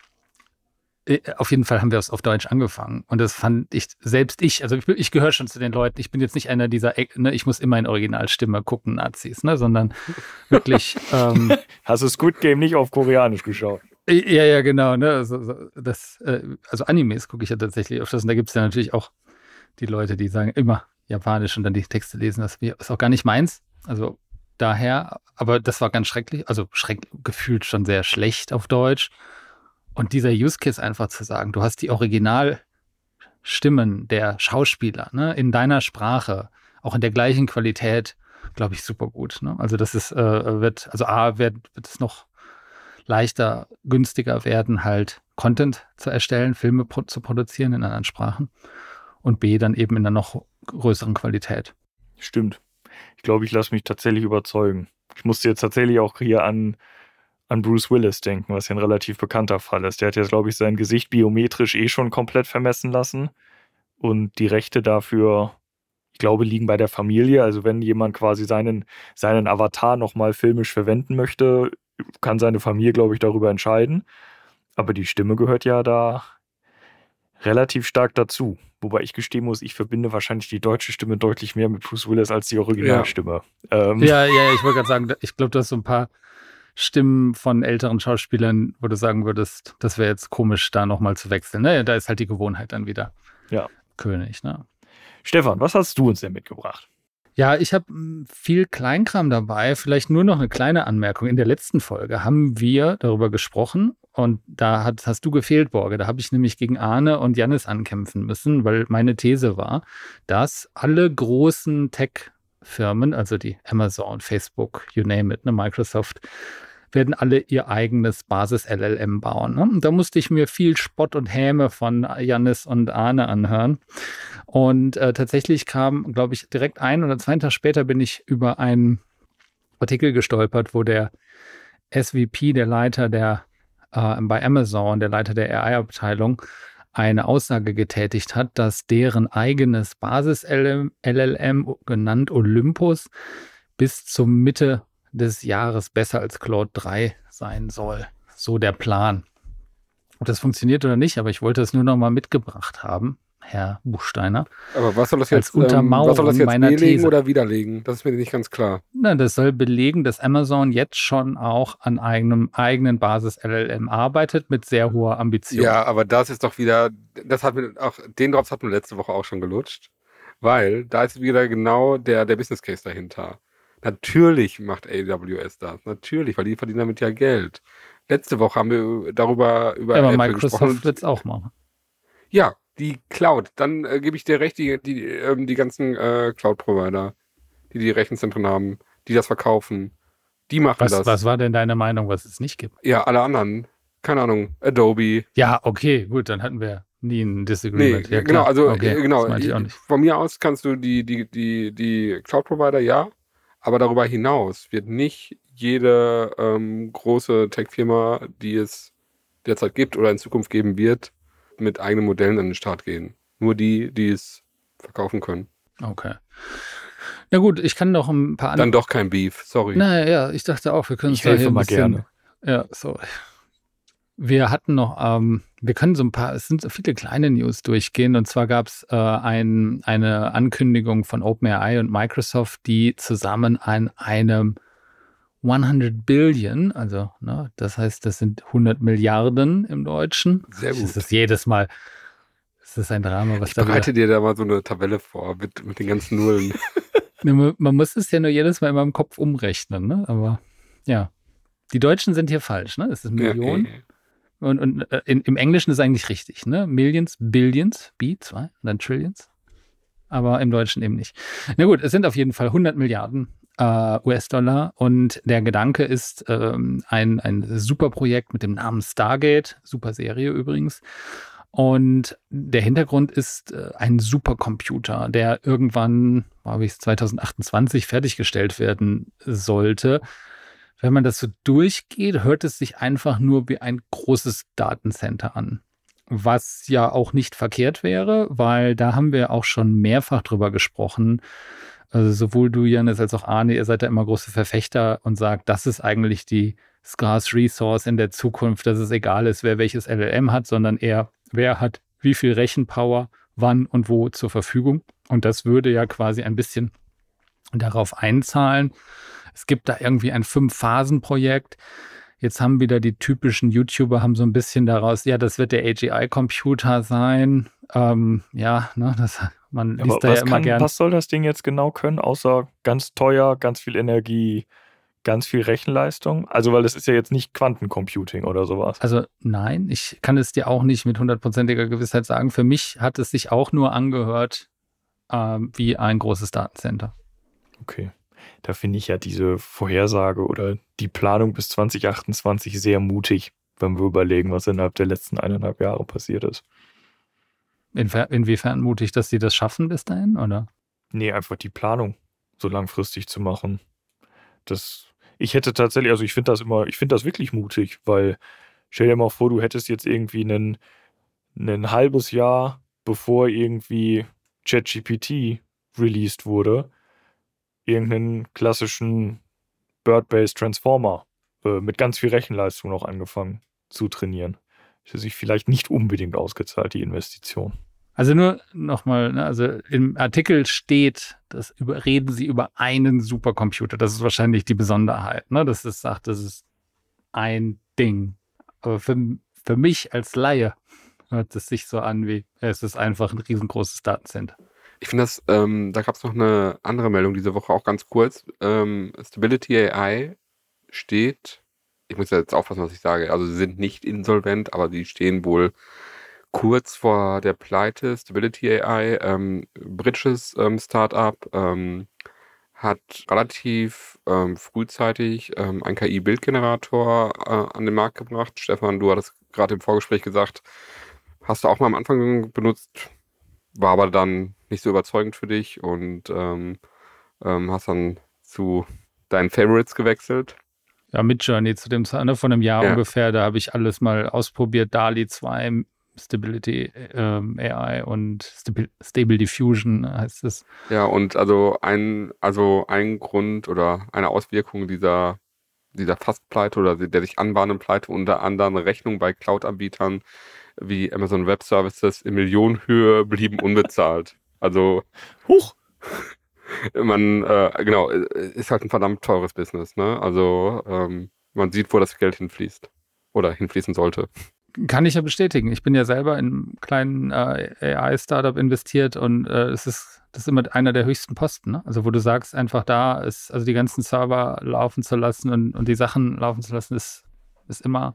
äh, auf jeden Fall haben wir es auf Deutsch angefangen. Und das fand ich, selbst ich, also ich, bin- ich gehöre schon zu den Leuten, ich bin jetzt nicht einer dieser, Eck- ne, ich muss immer in Originalstimme gucken, Nazis, ne, sondern wirklich, ähm, Hast du Squid Game nicht auf Koreanisch geschaut? ja, ja, genau, ne, also, so- das, äh, also Animes gucke ich ja tatsächlich öfters und da gibt es ja natürlich auch die Leute, die sagen immer Japanisch und dann die Texte lesen, das ist auch gar nicht meins, also daher, aber das war ganz schrecklich, also schreck, gefühlt schon sehr schlecht auf Deutsch. Und dieser Use Case einfach zu sagen, du hast die Originalstimmen der Schauspieler, ne, in deiner Sprache, auch in der gleichen Qualität, glaube ich, super gut. Ne? Also das ist, äh, wird, also A, wird, wird es noch leichter, günstiger werden, halt Content zu erstellen, Filme pro zu produzieren in anderen Sprachen. Und B, dann eben in einer noch größeren Qualität. Stimmt. Ich glaube, ich lasse mich tatsächlich überzeugen. Ich musste jetzt tatsächlich auch hier an, an Bruce Willis denken, was ja ein relativ bekannter Fall ist. Der hat jetzt, glaube ich, sein Gesicht biometrisch eh schon komplett vermessen lassen. Und die Rechte dafür, ich glaube, liegen bei der Familie. Also wenn jemand quasi seinen, seinen Avatar nochmal filmisch verwenden möchte, kann seine Familie, glaube ich, darüber entscheiden. Aber die Stimme gehört ja da relativ stark dazu. Wobei ich gestehen muss, ich verbinde wahrscheinlich die deutsche Stimme deutlich mehr mit Bruce Willis als die Originalstimme. Ja, ähm, Ja, ja, ich wollte gerade sagen, ich glaube, du hast so ein paar Stimmen von älteren Schauspielern, wo du sagen würdest, das wäre jetzt komisch, da nochmal zu wechseln. Ne? Da ist halt die Gewohnheit dann wieder Ja. König. Ne? Stefan, was hast du uns denn mitgebracht? Ja, ich habe viel Kleinkram dabei. Vielleicht nur noch eine kleine Anmerkung. In der letzten Folge haben wir darüber gesprochen und da hat, hast du gefehlt, Borge. Da habe ich nämlich gegen Arne und Jannis ankämpfen müssen, weil meine These war, dass alle großen Tech-Firmen, also die Amazon, Facebook, you name it, ne, Microsoft, werden alle ihr eigenes Basis-L L M bauen. Ne? Und da musste ich mir viel Spott und Häme von Jannis und Arne anhören. Und äh, tatsächlich kam, glaube ich, direkt ein oder zwei Tage später bin ich über einen Artikel gestolpert, wo der S V P, der Leiter der äh, bei Amazon, der Leiter der A I-Abteilung, eine Aussage getätigt hat, dass deren eigenes Basis-L L M, genannt Olympus, bis zur Mitte des Jahres besser als Claude drei sein soll. So der Plan. Ob das funktioniert oder nicht, aber ich wollte es nur noch mal mitgebracht haben, Herr Buchsteiner. Aber was soll das jetzt, als Untermauerung ähm, was soll das jetzt meiner belegen These. oder widerlegen? Das ist mir nicht ganz klar. Na, das soll belegen, dass Amazon jetzt schon auch an einem eigenen Basis-L L M arbeitet mit sehr hoher Ambition. Ja, aber das ist doch wieder, das hat mir auch, den Drops hat mir letzte Woche auch schon gelutscht, weil da ist wieder genau der, der Business Case dahinter. Natürlich macht A W S das, natürlich, weil die verdienen damit ja Geld. Letzte Woche haben wir darüber über Ja, aber Apple Microsoft gesprochen. wird es auch machen. Ja, die Cloud, dann äh, gebe ich dir recht, die, die, ähm, die ganzen äh, Cloud-Provider, die die Rechenzentren haben, die das verkaufen, die machen Was, das. was war denn deine Meinung, was es nicht gibt? Ja, alle anderen, keine Ahnung, Adobe. Ja, okay, gut, dann hatten wir nie ein Nee, Disagreement. Ja, genau, klar. also okay, äh, genau, das meinte ich auch ich- nicht. von mir aus kannst du die, die, die, die Cloud-Provider, ja, aber darüber hinaus wird nicht jede ähm, große Tech-Firma, die es derzeit gibt oder in Zukunft geben wird, mit eigenen Modellen an den Start gehen. Nur die, die es verkaufen können. Okay. Na gut, ich kann noch ein paar andere. Dann doch kein Beef, sorry. Naja, ich dachte auch, wir können Ich uns da hier helfe ein mal bisschen. gerne. Ja, sorry. Wir hatten noch, ähm, wir können so ein paar, es sind so viele kleine News durchgehen. Und zwar gab es äh, ein, eine Ankündigung von OpenAI und Microsoft, die zusammen an einem hundert Billion, also ne, das heißt, das sind hundert Milliarden im Deutschen. Sehr gut. Das ist jedes Mal, das ist ein Drama, was Ich da wieder. bereite dir da mal so eine Tabelle vor mit, mit den ganzen Nullen. Ne, man- Man muss es ja nur jedes Mal in meinem Kopf umrechnen, ne? Aber ja, die Deutschen sind hier falsch, ne? Es ist Millionen. Ja, äh, Und, und äh, in, im Englischen ist es eigentlich richtig, ne? Millions, Billions, B, zwei, und dann Trillions. Aber im Deutschen eben nicht. Na gut, es sind auf jeden Fall hundert Milliarden äh, U S-Dollar. Und der Gedanke ist ähm, ein, ein super Projekt mit dem Namen Stargate, super Serie übrigens. Und der Hintergrund ist äh, ein Supercomputer, der irgendwann, glaube ich, zwanzig achtundzwanzig fertiggestellt werden sollte. Wenn man das so durchgeht, hört es sich einfach nur wie ein großes Datencenter an. Was ja auch nicht verkehrt wäre, weil da haben wir auch schon mehrfach drüber gesprochen. Also sowohl du, Jannis, als auch Arne, ihr seid da immer große Verfechter und sagt, das ist eigentlich die Scarce Resource in der Zukunft, dass es egal ist, wer welches L L M hat, sondern eher, wer hat wie viel Rechenpower, wann und wo zur Verfügung. Und das würde ja quasi ein bisschen darauf einzahlen. Es gibt da irgendwie ein Fünf-Phasen-Projekt. Jetzt haben wieder die typischen YouTuber haben so ein bisschen daraus, ja, das wird der A G I-Computer sein. Ähm, ja, ne, das, man Aber liest da was, ja immer kann, gern. was soll das Ding jetzt genau können, außer ganz teuer, ganz viel Energie, ganz viel Rechenleistung? Also, weil das ist ja jetzt nicht Quantencomputing oder sowas. Also nein, ich kann es dir auch nicht mit hundertprozentiger Gewissheit sagen. Für mich hat es sich auch nur angehört ähm, wie ein großes Datencenter. Okay. Da finde ich ja diese Vorhersage oder die Planung bis zwanzig achtundzwanzig sehr mutig, wenn wir überlegen, was innerhalb der letzten eineinhalb Jahre passiert ist. Infer- inwiefern mutig, dass sie das schaffen bis dahin, oder? Nee, einfach die Planung so langfristig zu machen. Das, ich hätte tatsächlich, also ich finde das immer, ich finde das wirklich mutig, weil stell dir mal vor, du hättest jetzt irgendwie einen, ein halbes Jahr, bevor irgendwie ChatGPT released wurde, irgendeinen klassischen Bird-based Transformer äh, mit ganz viel Rechenleistung noch angefangen zu trainieren. Das hat sich vielleicht nicht unbedingt ausgezahlt, die Investition. Also nur nochmal, ne, also im Artikel steht, das über, reden sie über einen Supercomputer. Das ist wahrscheinlich die Besonderheit, ne? Dass es sagt, das ist ein Ding. Aber für, für mich als Laie hört es sich so an wie, es ist einfach ein riesengroßes Datencenter. Ich finde das, ähm, da gab es noch eine andere Meldung diese Woche, auch ganz kurz. Ähm, Stability A I steht, ich muss jetzt aufpassen, was ich sage, also sie sind nicht insolvent, aber sie stehen wohl kurz vor der Pleite. Stability A I, ähm, britisches ähm, Startup, ähm, hat relativ ähm, frühzeitig ähm, einen K I-Bildgenerator äh, an den Markt gebracht. Stefan, du hattest gerade im Vorgespräch gesagt, hast du auch mal am Anfang benutzt, war aber dann nicht so überzeugend für dich und ähm, ähm, hast dann zu deinen Favorites gewechselt. Ja, Midjourney zu dem Zeit, ne, von einem Jahr Ja. ungefähr, da habe ich alles mal ausprobiert. DALL-E zwei, Stability ähm, A I und Stabil- Stable Diffusion heißt es. Ja, und also ein, also ein Grund oder eine Auswirkung dieser, dieser Fastpleite oder der sich anbahnenden Pleite, unter anderem Rechnungen bei Cloud-Anbietern wie Amazon Web Services in Millionenhöhe blieben unbezahlt. Also Huch! man, äh, genau, ist halt ein verdammt teures Business, ne? Also ähm, man sieht, wo das Geld hinfließt oder hinfließen sollte. Kann ich ja bestätigen. Ich bin ja selber in einem kleinen äh, A I-Startup investiert und äh, es ist, das ist immer einer der höchsten Posten. Ne? Also wo du sagst, einfach da ist, also die ganzen Server laufen zu lassen und, und die Sachen laufen zu lassen, ist, ist immer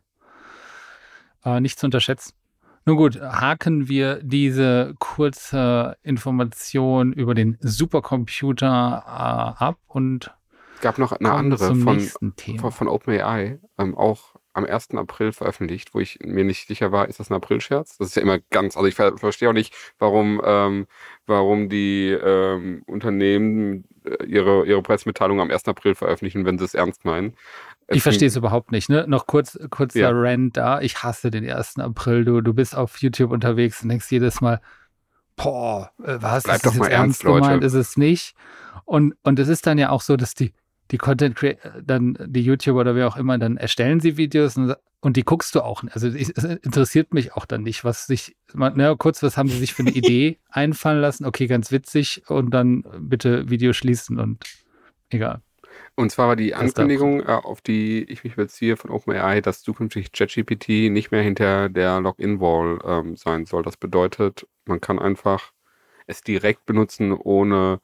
äh, nicht zu unterschätzen. Nun gut, haken wir diese kurze Information über den Supercomputer äh, ab und Es gab noch eine kommen andere zum von, nächsten Thema. von, von OpenAI, ähm, auch am ersten April veröffentlicht, wo ich mir nicht sicher war, ist das ein Aprilscherz? Das ist ja immer ganz, also ich ver verstehe auch nicht, warum, ähm, warum die ähm, Unternehmen äh, ihre, ihre Pressemitteilung am ersten April veröffentlichen, wenn sie es ernst meinen. Ich verstehe es überhaupt nicht, ne? Noch kurz, kurzer Ja. Rant da. Ich hasse den ersten April. Du, du bist auf YouTube unterwegs und denkst jedes Mal, boah, äh, was, Bleibt ist doch das mal jetzt ernst, ernst gemeint? Leute. Ist es nicht? Und, und es ist dann ja auch so, dass die, die Content Creator, dann die YouTuber oder wer auch immer, dann erstellen sie Videos und, und die guckst du auch. Also ich, es interessiert mich auch dann nicht, was sich, na, kurz, was haben sie sich für eine Idee einfallen lassen? Okay, ganz witzig und dann bitte Video schließen und egal. Und zwar war die erster Ankündigung, äh, auf die ich mich beziehe von OpenAI, dass zukünftig ChatGPT nicht mehr hinter der Login-Wall ähm, sein soll. Das bedeutet, man kann einfach es direkt benutzen, ohne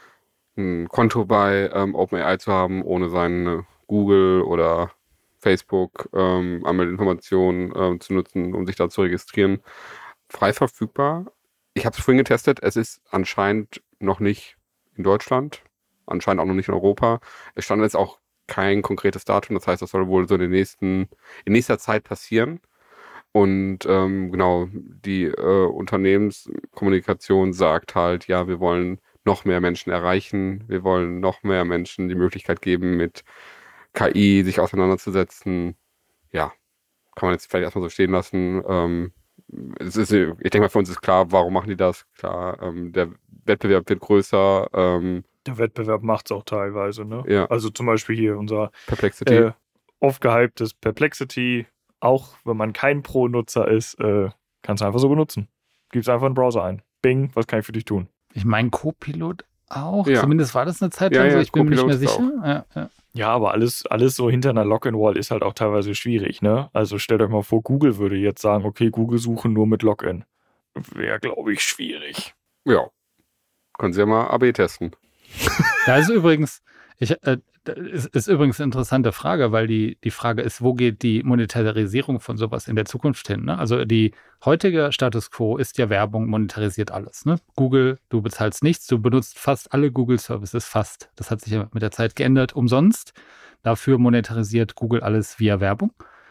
ein Konto bei ähm, OpenAI zu haben, ohne seine Google oder Facebook ähm, Anmeldeinformationen ähm, zu nutzen, um sich da zu registrieren. Frei verfügbar. Ich habe es vorhin getestet. Es ist anscheinend noch nicht in Deutschland, anscheinend auch noch nicht in Europa. Es stand jetzt auch kein konkretes Datum. Das heißt, das soll wohl so in, den nächsten, in nächster Zeit passieren. Und ähm, genau, die äh, Unternehmenskommunikation sagt halt, ja, wir wollen noch mehr Menschen erreichen. Wir wollen noch mehr Menschen die Möglichkeit geben, mit K I sich auseinanderzusetzen. Ja, kann man jetzt vielleicht erstmal so stehen lassen. Ähm, es ist, ich denke mal, für uns ist klar, warum machen die das? Klar, ähm, der Wettbewerb wird größer. Ähm, Der Wettbewerb macht es auch teilweise, ne? Ja. Also zum Beispiel hier unser Perplexity. äh, oft gehyptes Perplexity. Auch wenn man kein Pro-Nutzer ist, äh, kannst du einfach so benutzen. Gibst einfach einen Browser ein. Bing, was kann ich für dich tun? Ich meine, Copilot auch. Ja. Zumindest war das eine Zeit Ja, lang so. ja, Ich bin mir nicht mehr Copilot ist sicher. Ja, ja. Ja, aber alles, alles so hinter einer Login-Wall ist halt auch teilweise schwierig, ne? Also stellt euch mal vor, Google würde jetzt sagen, okay, Google suchen nur mit Login. Wäre, glaube ich, schwierig. Ja. Können Sie ja mal A B testen. Da ist übrigens, ich, äh, ist, ist übrigens eine interessante Frage, weil die, die Frage ist, wo geht die Monetarisierung von sowas in der Zukunft hin? Ne? Also die heutige Status Quo ist ja Werbung, monetarisiert alles. Ne? Google, du bezahlst nichts, du benutzt fast alle Google-Services, fast. Das hat sich ja mit der Zeit geändert, umsonst. Dafür monetarisiert Google alles via Werbung.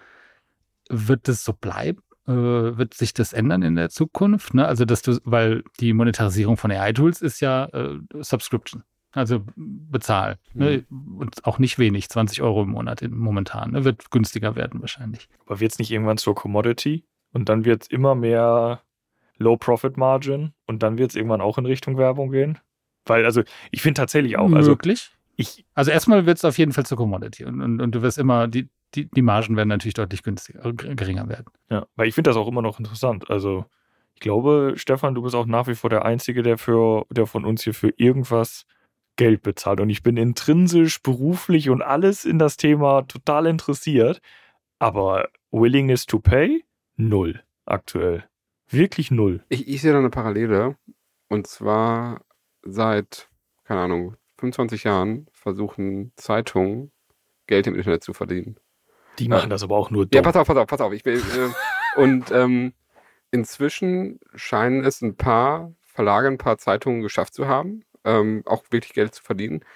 Wird das so bleiben? Äh, wird sich das ändern in der Zukunft? Ne? Also, dass du, weil die Monetarisierung von A I-Tools ist ja äh, Subscription. Also bezahl. Ne? Und auch nicht wenig, zwanzig Euro im Monat in, momentan. Ne? Wird günstiger werden wahrscheinlich. Aber wird es nicht irgendwann zur Commodity? Und dann wird es immer mehr Low-Profit-Margin und dann wird es irgendwann auch in Richtung Werbung gehen? Weil, also, ich finde tatsächlich auch, also Möglich. ich, Also erstmal wird es auf jeden Fall zur Commodity. Und, und, und du wirst immer, die, die, die Margen werden natürlich deutlich günstiger, äh, geringer werden. ja, weil ich finde das auch immer noch interessant. Also, ich glaube, Stefan, du bist auch nach wie vor der Einzige, der für, der von uns hier für irgendwas Geld bezahlt. Und ich bin intrinsisch, beruflich und alles in das Thema total interessiert. Aber Willingness to pay? Null aktuell. Wirklich null. Ich, ich sehe da eine Parallele. Und zwar seit, keine Ahnung, fünfundzwanzig Jahren versuchen Zeitungen Geld im Internet zu verdienen. Die machen Ja. das aber auch nur dumm. Ja, pass auf, pass auf, pass auf. Ich will, äh, und ähm, inzwischen scheinen es ein paar Verlage, ein paar Zeitungen geschafft zu haben, ähm, auch wirklich Geld zu verdienen.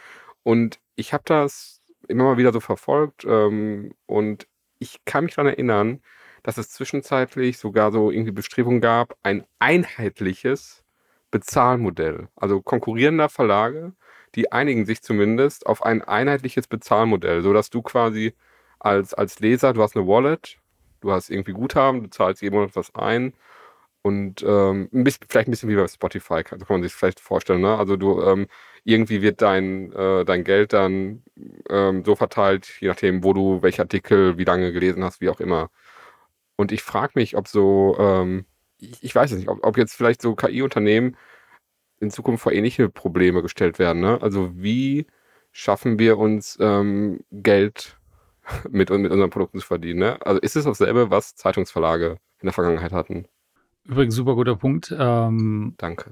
Und ich habe das immer mal wieder so verfolgt ähm, und ich kann mich daran erinnern, dass es zwischenzeitlich sogar so irgendwie Bestrebungen gab, ein einheitliches Bezahlmodell. Also konkurrierender Verlage, die einigen sich zumindest auf ein einheitliches Bezahlmodell, sodass du quasi als, als Leser, du hast eine Wallet, du hast irgendwie Guthaben, du zahlst jeden Monat was ein und ähm, ein bisschen, vielleicht ein bisschen wie bei Spotify, kann, kann man sich vielleicht vorstellen. Ne? Also du ähm, irgendwie wird dein, äh, dein Geld dann ähm, so verteilt, je nachdem, wo du welche Artikel, wie lange gelesen hast, wie auch immer. Und ich frage mich, ob so, ähm, ich, ich weiß es nicht, ob, ob jetzt vielleicht so K I-Unternehmen in Zukunft vor ähnliche Probleme gestellt werden. Ne? Also wie schaffen wir uns ähm, Geld mit, mit unseren Produkten zu verdienen? Ne? Also ist es dasselbe, was Zeitungsverlage in der Vergangenheit hatten? Übrigens, super guter Punkt. Ähm, Danke.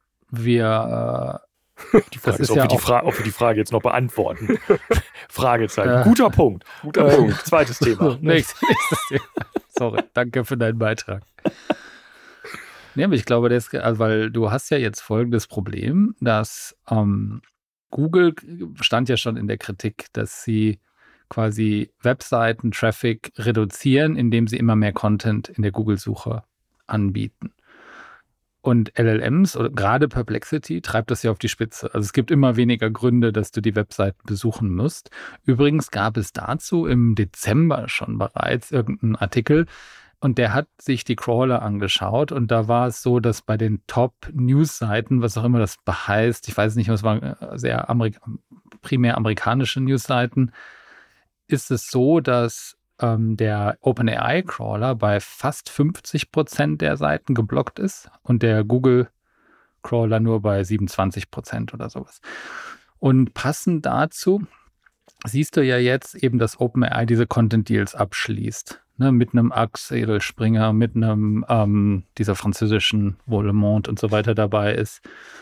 Wir, Die Frage Das ist, ist ob, ja wir die auch- Fra- ob wir die Frage jetzt noch beantworten. Fragezeichen. Äh, Guter Punkt. Guter Äh, Punkt. Zweites äh, Thema. so, nächstes, nächstes Thema. Sorry, danke für deinen Beitrag. Nee, aber ich glaube, das, also, weil du hast ja jetzt folgendes Problem, dass ähm, Google stand ja schon in der Kritik, dass sie quasi Webseiten-Traffic reduzieren, indem sie immer mehr Content in der Google-Suche anbieten. Und L L Ms oder gerade Perplexity treibt das ja auf die Spitze. Also es gibt immer weniger Gründe, dass du die Webseiten besuchen musst. Übrigens gab es dazu im Dezember schon bereits irgendeinen Artikel und der hat sich die Crawler angeschaut und da war es so, dass bei den Top-News-Seiten, was auch immer das heißt, ich weiß nicht, was waren sehr Amerik- primär amerikanische News-Seiten, ist es so, dass ähm, der OpenAI-Crawler bei fast fünfzig Prozent der Seiten geblockt ist und der Google-Crawler nur bei siebenundzwanzig Prozent oder sowas. Und passend dazu siehst du ja jetzt eben, dass OpenAI diese Content-Deals abschließt. Ne, mit einem Axel Springer, mit einem ähm, dieser französischen, wo Le Monde und so weiter dabei ist.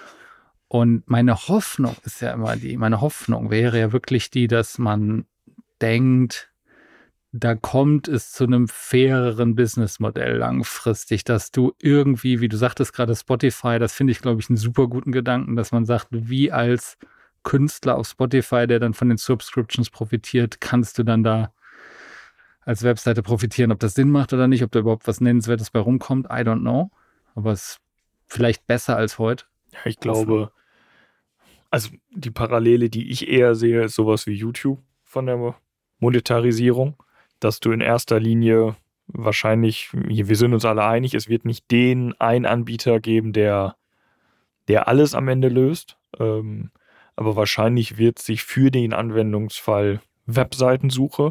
Und meine Hoffnung ist ja immer die, meine Hoffnung wäre ja wirklich die, dass man denkt, da kommt es zu einem faireren Businessmodell langfristig, dass du irgendwie, wie du sagtest gerade Spotify, das finde ich, glaube ich, einen super guten Gedanken, dass man sagt, wie als Künstler auf Spotify, der dann von den Subscriptions profitiert, kannst du dann da als Webseite profitieren. Ob das Sinn macht oder nicht, ob da überhaupt was Nennenswertes bei rumkommt, I don't know. Aber es ist vielleicht besser als heute. Ja, ich glaube, also die Parallele, die ich eher sehe, ist sowas wie YouTube von der Monetarisierung, dass du in erster Linie wahrscheinlich, wir sind uns alle einig, es wird nicht den einen Anbieter geben, der, der alles am Ende löst, ähm, aber wahrscheinlich wird sich für den Anwendungsfall Webseitensuche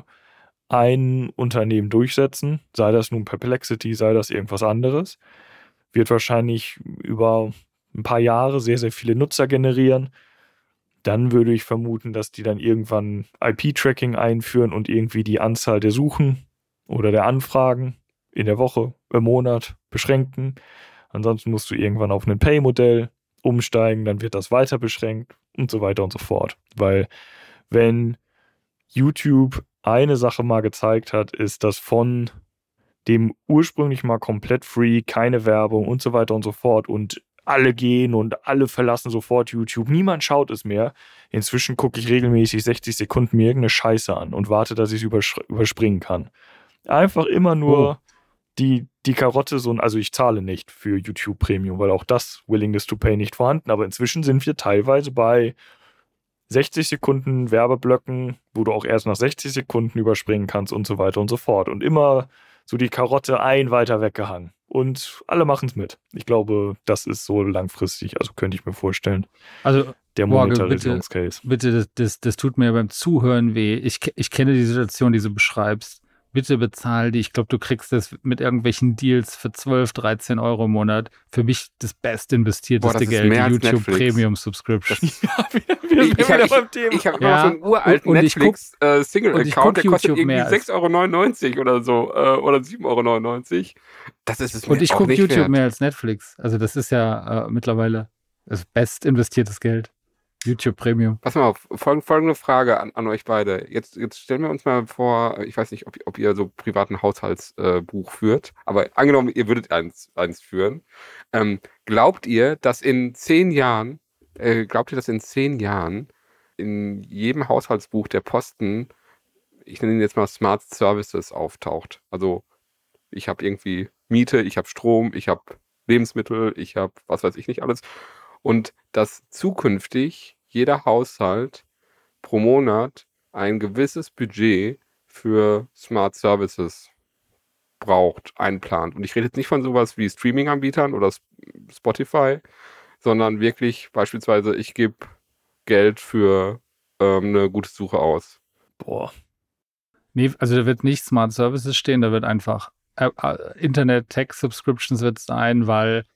ein Unternehmen durchsetzen, sei das nun Perplexity, sei das irgendwas anderes, wird wahrscheinlich über ein paar Jahre sehr, sehr viele Nutzer generieren. Dann würde ich vermuten, dass die dann irgendwann I P-Tracking einführen und irgendwie die Anzahl der Suchen oder der Anfragen in der Woche, im Monat beschränken. Ansonsten musst du irgendwann auf ein Pay-Modell umsteigen, dann wird das weiter beschränkt und so weiter und so fort. Weil wenn YouTube eine Sache mal gezeigt hat, ist, dass von dem ursprünglich mal komplett free, keine Werbung und so weiter und so fort und alle gehen und alle verlassen sofort YouTube. Niemand schaut es mehr. Inzwischen gucke ich regelmäßig sechzig Sekunden mir irgendeine Scheiße an und warte, dass ich es übersch- überspringen kann. Einfach immer nur Oh. die, die Karotte, so, also ich zahle nicht für YouTube Premium, weil auch das Willingness to Pay nicht vorhanden. Aber inzwischen sind wir teilweise bei sechzig Sekunden Werbeblöcken, wo du auch erst nach sechzig Sekunden überspringen kannst und so weiter und so fort. Und immer so die Karotte ein weiter weggehangen. Und alle machen es mit. Ich glaube, das ist so langfristig, also könnte ich mir vorstellen, Also der Morgen, Monetarisierungscase. bitte, das, das, das tut mir beim Zuhören weh. Ich, ke- ich kenne die Situation, die du beschreibst. Bitte bezahl die. Ich glaube, du kriegst das mit irgendwelchen Deals für zwölf, dreizehn Euro im Monat. Für mich das best investierteste Boah, das ist Geld, mehr die als YouTube Netflix. Premium Subscription. Ja, wir, wir Ich, sind ich, wieder ich, beim Thema. ich habe immer Ja, noch so einen uralten und- und ich guck- und ich Netflix-Single-Account, guck der kostet YouTube mehr irgendwie als- sechs Euro neunundneunzig oder so. Äh, oder sieben Euro neunundneunzig. Das ist es mir Und ich auch gucke nicht YouTube wert. mehr als Netflix. Also das ist ja äh, mittlerweile das best investiertes Geld. YouTube Premium. Pass mal auf, folg- folgende Frage an, an euch beide. Jetzt, jetzt stellen wir uns mal vor, ich weiß nicht, ob, ob ihr so privaten Haushaltsbuch äh, Buch führt, aber angenommen, ihr würdet eins, eins führen. Ähm, glaubt ihr, dass in zehn Jahren, äh, glaubt ihr, dass in zehn Jahren in jedem Haushaltsbuch der Posten, ich nenne ihn jetzt mal Smart Services, auftaucht. Also ich habe irgendwie Miete, ich habe Strom, ich habe Lebensmittel, ich habe was weiß ich nicht alles. Und dass zukünftig jeder Haushalt pro Monat ein gewisses Budget für Smart Services braucht, einplant. Und ich rede jetzt nicht von sowas wie Streaming-Anbietern oder Spotify, sondern wirklich beispielsweise, ich gebe Geld für ähm, eine gute Suche aus. Boah. Nee, also da wird nicht Smart Services stehen, da wird einfach äh, äh, Internet-Tech-Subscriptions wird es sein, weil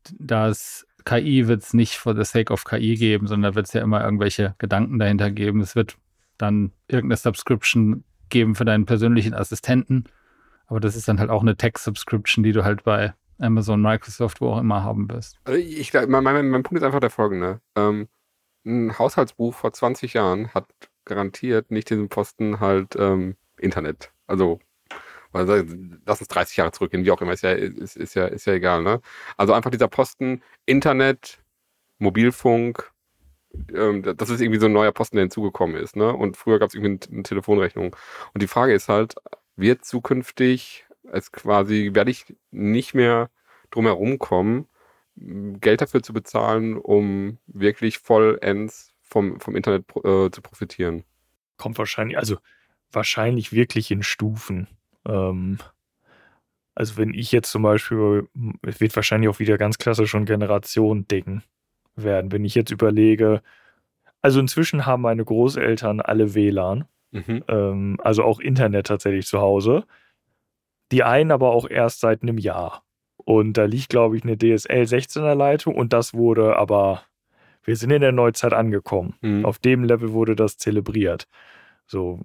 das K I wird es nicht for the sake of K I geben, sondern da wird es ja immer irgendwelche Gedanken dahinter geben. Es wird dann irgendeine Subscription geben für deinen persönlichen Assistenten, aber das ist dann halt auch eine Tech-Subscription, die du halt bei Amazon, Microsoft, wo auch immer haben wirst. Also ich, mein, mein, mein Punkt ist einfach der folgende. Ähm, ein Haushaltsbuch vor zwanzig Jahren hat garantiert nicht diesen Posten halt ähm, Internet. Also, also lass uns dreißig Jahre zurückgehen, wie auch immer, ist ja, ist, ist ja, ist ja egal, ne? Also einfach dieser Posten Internet, Mobilfunk, ähm, das ist irgendwie so ein neuer Posten, der hinzugekommen ist, ne? Und früher gab es irgendwie eine, eine Telefonrechnung. Und die Frage ist halt, wird zukünftig, als quasi, werde ich nicht mehr drum herum kommen, Geld dafür zu bezahlen, um wirklich vollends vom, vom Internet äh, zu profitieren? Kommt wahrscheinlich, also wahrscheinlich wirklich in Stufen. Ähm, also wenn ich jetzt zum Beispiel, es wird wahrscheinlich auch wieder ganz klassisch schon Generation-Ding werden. Wenn ich jetzt überlege, also inzwischen haben meine Großeltern alle W L A N, Mhm. ähm, also auch Internet tatsächlich zu Hause. Die einen aber auch erst seit einem Jahr. Und da liegt, glaube ich, eine D S L sechzehner Leitung und das wurde aber, wir sind in der Neuzeit angekommen. Mhm. Auf dem Level wurde das zelebriert. So,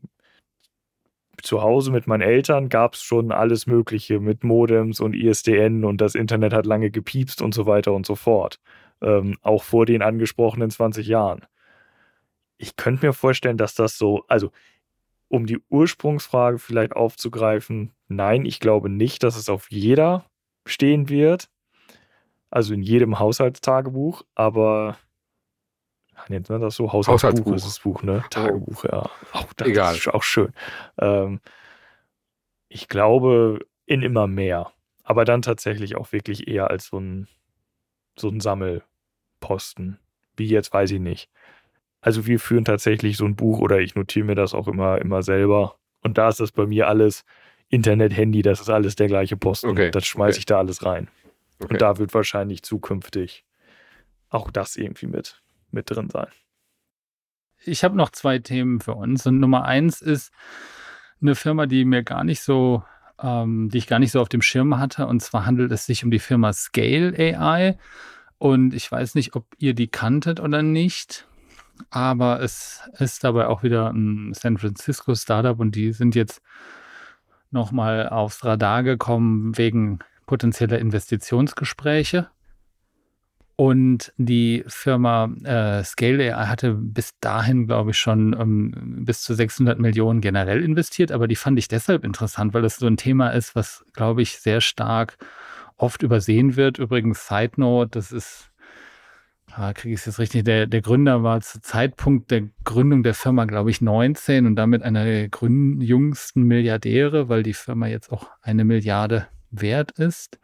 zu Hause mit meinen Eltern gab es schon alles Mögliche mit Modems und I S D N und das Internet hat lange gepiepst und so weiter und so fort. Ähm, auch vor den angesprochenen zwanzig Jahren. Ich könnte mir vorstellen, dass das so, also um die Ursprungsfrage vielleicht aufzugreifen, nein, ich glaube nicht, dass es auf jeder stehen wird. Also in jedem Haushaltstagebuch, aber nennt man das so? Haushaltsbuch, Haushaltsbuch. ist das Buch, ne? Tagebuch, ja. Auch das Egal. ist auch schön. Ähm, ich glaube in immer mehr. Aber dann tatsächlich auch wirklich eher als so ein, so ein Sammelposten. Wie jetzt, weiß ich nicht. Also wir führen tatsächlich so ein Buch oder ich notiere mir das auch immer, immer selber. Und da ist das bei mir alles Internet, Handy, das ist alles der gleiche Posten. Okay, Das schmeiße okay. ich da alles rein. Okay. Und da wird wahrscheinlich zukünftig auch das irgendwie mit, mit drin sein. Ich habe noch zwei Themen für uns. Und Nummer eins ist eine Firma, die mir gar nicht so, ähm, die ich gar nicht so auf dem Schirm hatte. Und zwar handelt es sich um die Firma Scale A I. Und ich weiß nicht, ob ihr die kanntet oder nicht. Aber es ist dabei auch wieder ein San Francisco Startup und die sind jetzt nochmal aufs Radar gekommen wegen potenzieller Investitionsgespräche. Und die Firma äh, Scale A I hatte bis dahin, glaube ich, schon ähm, bis zu sechshundert Millionen generell investiert. Aber die fand ich deshalb interessant, weil das so ein Thema ist, was, glaube ich, sehr stark oft übersehen wird. Übrigens, Side Note, das ist, ah, kriege ich es jetzt richtig, der, der Gründer war zu Zeitpunkt der Gründung der Firma, glaube ich, neunzehn und damit einer der grün- jüngsten Milliardäre, weil die Firma jetzt auch eine Milliarde wert ist.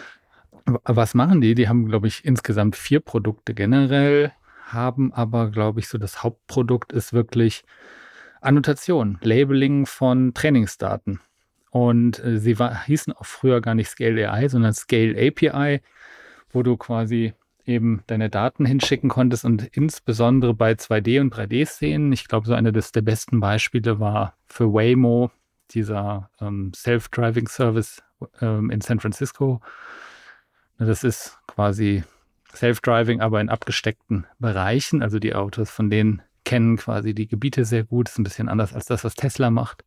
Was machen die? Die haben, glaube ich, insgesamt vier Produkte generell, haben aber, glaube ich, so das Hauptprodukt ist wirklich Annotation, Labeling von Trainingsdaten. Und äh, sie war, hießen auch früher gar nicht Scale A I, sondern Scale A P I, wo du quasi eben deine Daten hinschicken konntest und insbesondere bei zwei D- und drei D-Szenen. Ich glaube, so eine des, der besten Beispiele war für Waymo, dieser ähm, Self-Driving-Service ähm, in San Francisco. Das ist quasi Self-Driving, aber in abgesteckten Bereichen. Also die Autos von denen kennen quasi die Gebiete sehr gut. Das ist ein bisschen anders als das, was Tesla macht.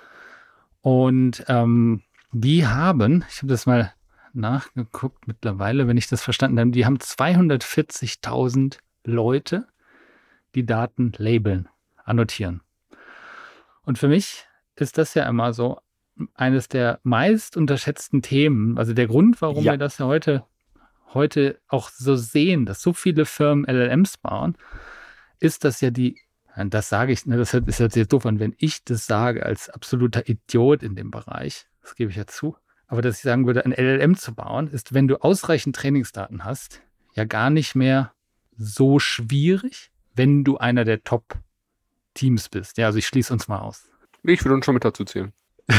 Und ähm, die haben, ich habe das mal nachgeguckt mittlerweile, wenn ich das verstanden habe, die haben zweihundertvierzigtausend Leute, die Daten labeln, annotieren. Und für mich ist das ja immer so eines der meist unterschätzten Themen. Also der Grund, warum Ja. wir das ja heute, heute auch so sehen, dass so viele Firmen L L Ms bauen, ist, dass ja die Und das sage ich, ne, das ist jetzt jetzt doof an, wenn ich das sage als absoluter Idiot in dem Bereich, das gebe ich ja zu, aber dass ich sagen würde, ein L L M zu bauen, ist, wenn du ausreichend Trainingsdaten hast, ja gar nicht mehr so schwierig, wenn du einer der Top-Teams bist. Ja, also ich schließe uns mal aus. Ich würde uns schon mit dazu zählen.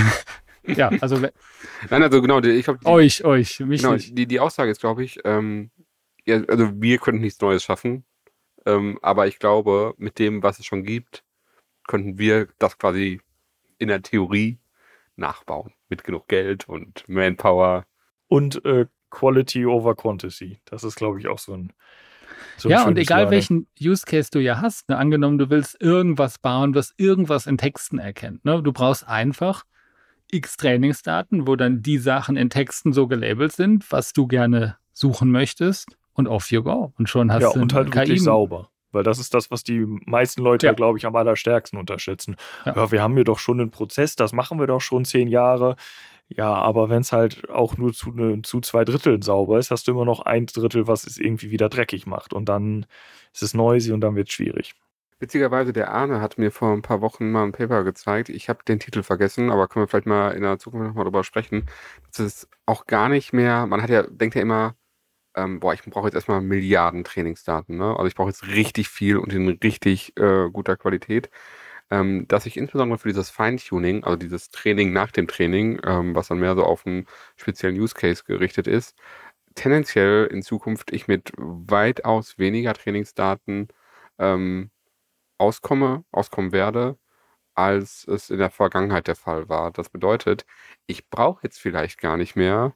Ja, also Nein, also genau, die, ich glaube, euch, euch, mich genau, nicht. die, die Aussage ist, glaube ich, ähm, ja, also wir könnten nichts Neues schaffen, ähm, aber ich glaube, mit dem, was es schon gibt, könnten wir das quasi in der Theorie nachbauen. Mit genug Geld und Manpower. Und äh, Quality over Quantity. Das ist, glaube ich, auch so ein so ein Ja, und schönes egal Learning. welchen Use Case du ja hast, ne, angenommen, du willst irgendwas bauen, was irgendwas in Texten erkennt. Ne? Du brauchst einfach x Trainingsdaten, wo dann die Sachen in Texten so gelabelt sind, was du gerne suchen möchtest und off you go. Und schon hast Ja, du und halt K I. wirklich sauber. Weil das ist das, was die meisten Leute, Ja. glaube ich, am allerstärksten unterschätzen. Ja. Ja. Wir haben hier doch schon einen Prozess, das machen wir doch schon zehn Jahre. Ja, aber wenn es halt auch nur zu, ne, zu zwei Dritteln sauber ist, hast du immer noch ein Drittel, was es irgendwie wieder dreckig macht. Und dann ist es noisy und dann wird es schwierig. Witzigerweise, der Arne hat mir vor ein paar Wochen mal ein Paper gezeigt. Ich habe den Titel vergessen, aber können wir vielleicht mal in der Zukunft nochmal drüber sprechen. Das ist auch gar nicht mehr, man hat ja, denkt ja immer, ähm, boah, ich brauche jetzt erstmal Milliarden Trainingsdaten, ne? Also ich brauche jetzt richtig viel und in richtig äh, guter Qualität. Ähm, dass ich insbesondere für dieses Feintuning, also dieses Training nach dem Training, ähm, was dann mehr so auf einen speziellen Use Case gerichtet ist, tendenziell in Zukunft ich mit weitaus weniger Trainingsdaten ähm, auskomme, auskommen werde, als es in der Vergangenheit der Fall war. Das bedeutet, ich brauche jetzt vielleicht gar nicht mehr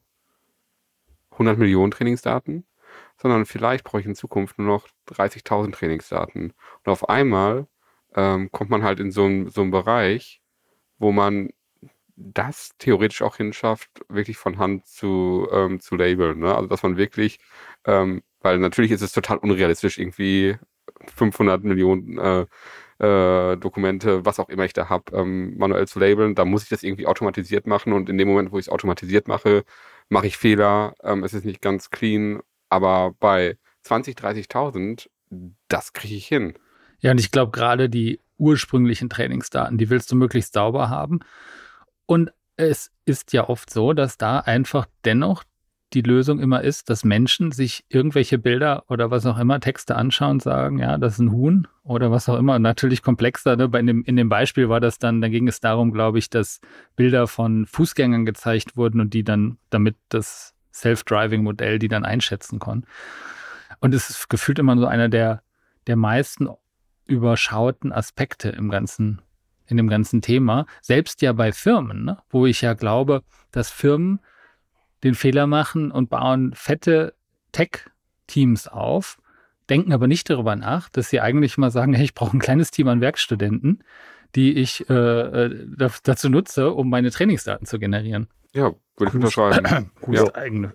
hundert Millionen Trainingsdaten, sondern vielleicht brauche ich in Zukunft nur noch dreißigtausend Trainingsdaten. Und auf einmal ähm, kommt man halt in so einen so einen Bereich, wo man das theoretisch auch hinschafft, wirklich von Hand zu, ähm, zu labeln. Ne? Also dass man wirklich, ähm, weil natürlich ist es total unrealistisch, irgendwie fünfhundert Millionen äh, äh, Dokumente, was auch immer ich da habe, ähm, manuell zu labeln. Da muss ich das irgendwie automatisiert machen und in dem Moment, wo ich es automatisiert mache, mache ich Fehler. Ähm, es ist nicht ganz clean, aber bei zwanzigtausend, dreißigtausend, das kriege ich hin. Ja, und ich glaube, gerade die ursprünglichen Trainingsdaten, die willst du möglichst sauber haben. Und es ist ja oft so, dass da einfach dennoch die Lösung immer ist, dass Menschen sich irgendwelche Bilder oder was auch immer, Texte anschauen und sagen, ja, das ist ein Huhn oder was auch immer. Natürlich komplexer. Ne? Bei dem, in dem Beispiel war das dann, da ging es darum, glaube ich, dass Bilder von Fußgängern gezeigt wurden und die dann, damit das Self-Driving-Modell die dann einschätzen konnte. Und es ist gefühlt immer so einer der, der meisten überschauten Aspekte im ganzen, in dem ganzen Thema. Selbst ja bei Firmen, ne? Wo ich ja glaube, dass Firmen den Fehler machen und bauen fette Tech-Teams auf, denken aber nicht darüber nach, dass sie eigentlich mal sagen, hey, ich brauche ein kleines Team an Werkstudenten, die ich äh, dazu nutze, um meine Trainingsdaten zu generieren. Ja, würde ich unterschreiben. Ja. Eigene.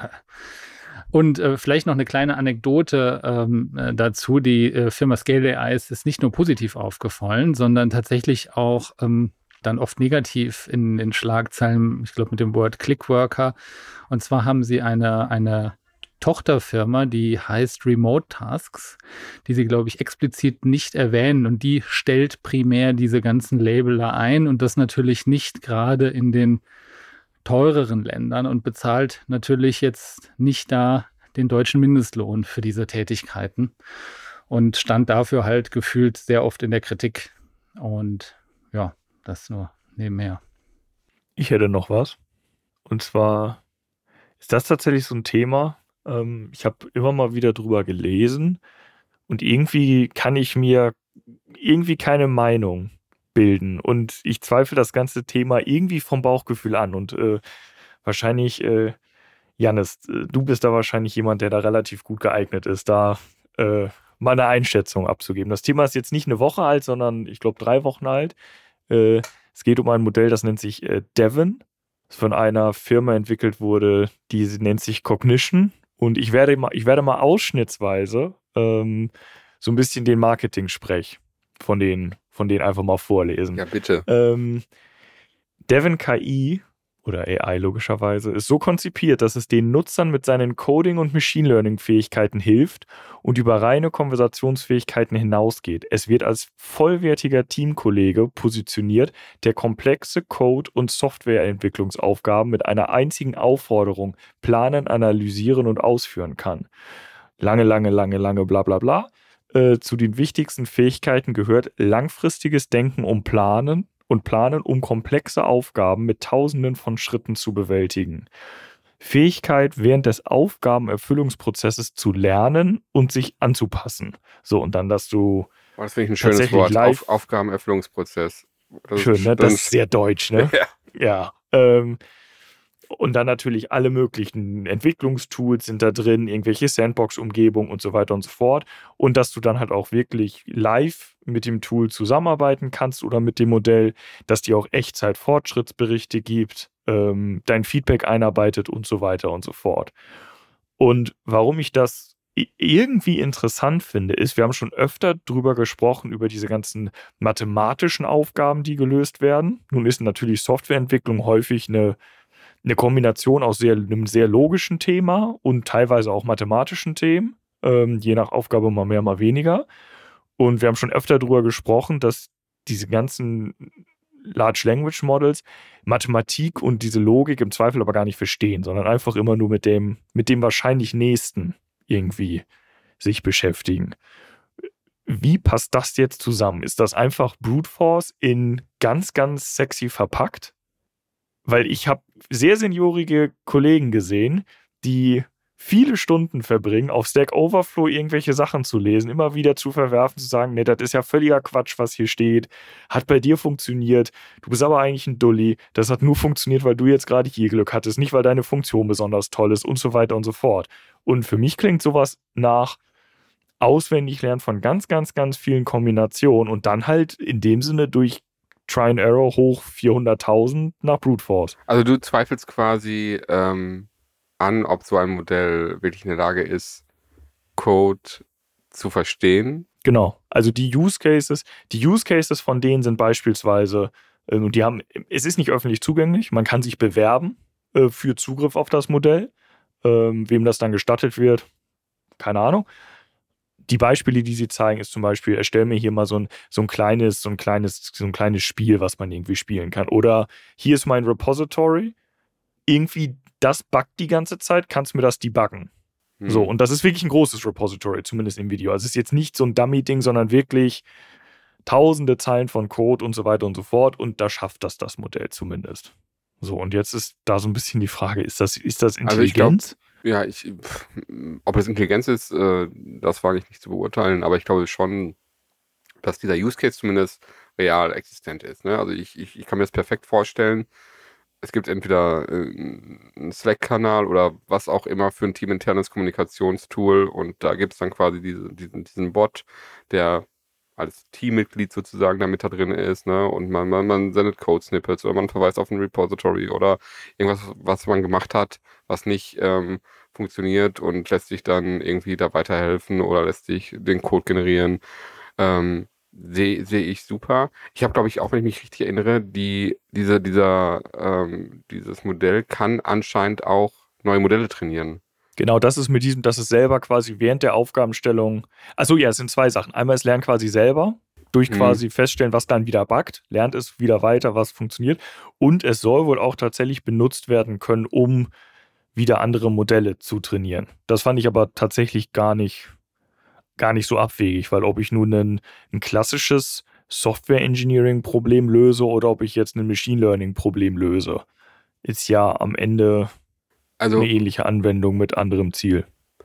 Und äh, vielleicht noch eine kleine Anekdote ähm, äh, dazu. Die äh, Firma Scale A I ist, ist nicht nur positiv aufgefallen, sondern tatsächlich auch ähm, dann oft negativ in den Schlagzeilen, ich glaube mit dem Wort Clickworker. Und zwar haben sie eine, eine Tochterfirma, die heißt Remote Tasks, die sie, glaube ich, explizit nicht erwähnen. Und die stellt primär diese ganzen Labeler ein und das natürlich nicht gerade in den teureren Ländern und bezahlt natürlich jetzt nicht da den deutschen Mindestlohn für diese Tätigkeiten und stand dafür halt gefühlt sehr oft in der Kritik. Und ja, das nur nebenher. Ich hätte noch was. Und zwar ist das tatsächlich so ein Thema. Ähm, ich habe immer mal wieder drüber gelesen und irgendwie kann ich mir irgendwie keine Meinung bilden. Und ich zweifle das ganze Thema irgendwie vom Bauchgefühl an. Und äh, wahrscheinlich, äh, Jannis, du bist da wahrscheinlich jemand, der da relativ gut geeignet ist, da äh, mal eine Einschätzung abzugeben. Das Thema ist jetzt nicht eine Woche alt, sondern ich glaube drei Wochen alt. Äh, es geht um ein Modell, das nennt sich äh, Devin, das von einer Firma entwickelt wurde, die nennt sich Cognition. Und ich werde mal, ich werde mal ausschnittsweise ähm, so ein bisschen den Marketing-Sprech von denen, von denen einfach mal vorlesen. Ja, bitte. Ähm, Devin K I oder A I logischerweise, ist so konzipiert, dass es den Nutzern mit seinen Coding- und Machine-Learning-Fähigkeiten hilft und über reine Konversationsfähigkeiten hinausgeht. Es wird als vollwertiger Teamkollege positioniert, der komplexe Code- und Softwareentwicklungsaufgaben mit einer einzigen Aufforderung planen, analysieren und ausführen kann. Lange, lange, lange, lange, bla bla bla. Äh, zu den wichtigsten Fähigkeiten gehört langfristiges Denken um Planen und Planen, um komplexe Aufgaben mit Tausenden von Schritten zu bewältigen. Fähigkeit, während des Aufgabenerfüllungsprozesses zu lernen und sich anzupassen. So, und dann, dass du Oh, das finde ich ein schönes tatsächlich Wort. live- Auf, Aufgabenerfüllungsprozess. Das Schön, ist- ne? Das ist sehr deutsch, ne? Ja. Ja. Ähm, und dann natürlich alle möglichen Entwicklungstools sind da drin, irgendwelche Sandbox-Umgebungen und so weiter und so fort. Und dass du dann halt auch wirklich live mit dem Tool zusammenarbeiten kannst oder mit dem Modell, dass dir auch Echtzeit-Fortschrittsberichte gibt, ähm, dein Feedback einarbeitet und so weiter und so fort. Und warum ich das i- irgendwie interessant finde, ist, wir haben schon öfter drüber gesprochen, über diese ganzen mathematischen Aufgaben, die gelöst werden. Nun ist natürlich Softwareentwicklung häufig eine eine Kombination aus sehr, einem sehr logischen Thema und teilweise auch mathematischen Themen, ähm, je nach Aufgabe mal mehr, mal weniger. Und wir haben schon öfter darüber gesprochen, dass diese ganzen Large Language Models Mathematik und diese Logik im Zweifel aber gar nicht verstehen, sondern einfach immer nur mit dem, mit dem wahrscheinlich Nächsten irgendwie sich beschäftigen. Wie passt das jetzt zusammen? Ist das einfach Brute Force in ganz, ganz sexy verpackt? Weil ich habe sehr seniorige Kollegen gesehen, die viele Stunden verbringen, auf Stack Overflow irgendwelche Sachen zu lesen, immer wieder zu verwerfen, zu sagen, nee, das ist ja völliger Quatsch, was hier steht, hat bei dir funktioniert, du bist aber eigentlich ein Dulli, das hat nur funktioniert, weil du jetzt gerade hier Glück hattest, nicht weil deine Funktion besonders toll ist und so weiter und so fort. Und für mich klingt sowas nach auswendig lernen von ganz, ganz, ganz vielen Kombinationen und dann halt in dem Sinne durch Try and Error hoch vierhunderttausend nach Brute Force. Also du zweifelst quasi ähm, an, ob so ein Modell wirklich in der Lage ist, Code zu verstehen. Genau. Also die Use Cases, die Use Cases von denen sind beispielsweise, äh, und die haben, es ist nicht öffentlich zugänglich, man kann sich bewerben äh, für Zugriff auf das Modell. Ähm, wem das dann gestattet wird, keine Ahnung. Die Beispiele, die sie zeigen, ist zum Beispiel, erstell mir hier mal so ein, so ein kleines, so ein kleines, so ein kleines Spiel, was man irgendwie spielen kann. Oder hier ist mein Repository. Irgendwie, das buggt die ganze Zeit, kannst du mir das debuggen? Hm. So, und das ist wirklich ein großes Repository, zumindest im Video. Also es ist jetzt nicht so ein Dummy-Ding, sondern wirklich tausende Zeilen von Code und so weiter und so fort. Und da schafft das das Modell zumindest. So, und jetzt ist da so ein bisschen die Frage, ist das, ist das Also ich glaub, Intelligenz? Ja, ich, pff, ob es Intelligenz ist, äh, das wage ich nicht zu beurteilen, aber ich glaube schon, dass dieser Use Case zumindest real existent ist. Ne? Also ich, ich, ich kann mir das perfekt vorstellen. Es gibt entweder äh, einen Slack-Kanal oder was auch immer für ein teaminternes Kommunikationstool und da gibt es dann quasi diese, diesen, diesen Bot, der als Teammitglied sozusagen da mit da drin ist, ne? Und man, man, man sendet Code-Snippets oder man verweist auf ein Repository oder irgendwas, was man gemacht hat, was nicht ähm, funktioniert und lässt sich dann irgendwie da weiterhelfen oder lässt sich den Code generieren. Ähm, sehe seh ich super. Ich habe, glaube ich, auch wenn ich mich richtig erinnere, die, diese, dieser, ähm, dieses Modell kann anscheinend auch neue Modelle trainieren. Genau, das ist mit diesem, dass es selber quasi während der Aufgabenstellung, also ja, es sind zwei Sachen. Einmal, es lernt quasi selber, durch Mhm. quasi feststellen, was dann wieder buggt, lernt es wieder weiter, was funktioniert. Und es soll wohl auch tatsächlich benutzt werden können, um wieder andere Modelle zu trainieren. Das fand ich aber tatsächlich gar nicht, gar nicht so abwegig, weil ob ich nun ein, ein klassisches Software-Engineering-Problem löse oder ob ich jetzt ein Machine-Learning-Problem löse, ist ja am Ende Also, eine ähnliche Anwendung mit anderem Ziel.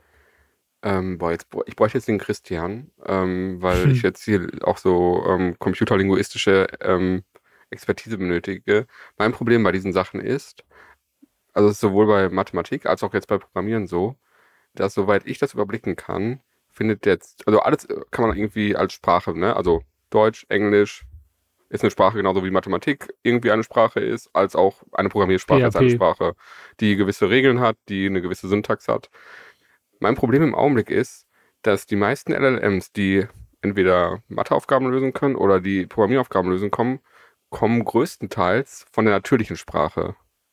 ähm, boah, jetzt, ich bräuchte jetzt den Christian, ähm, weil Hm. ich jetzt hier auch so ähm, computerlinguistische ähm, Expertise benötige. Mein Problem bei diesen Sachen ist, also es ist sowohl bei Mathematik als auch jetzt bei Programmieren so, dass soweit ich das überblicken kann, findet jetzt, also alles kann man irgendwie als Sprache, ne? Also Deutsch, Englisch ist eine Sprache genauso wie Mathematik irgendwie eine Sprache ist, als auch eine Programmiersprache P H ist eine P. Sprache, die gewisse Regeln hat, die eine gewisse Syntax hat. Mein Problem im Augenblick ist, dass die meisten L L Ms, die entweder Matheaufgaben lösen können oder die Programmieraufgaben lösen kommen, kommen größtenteils von der natürlichen Sprache.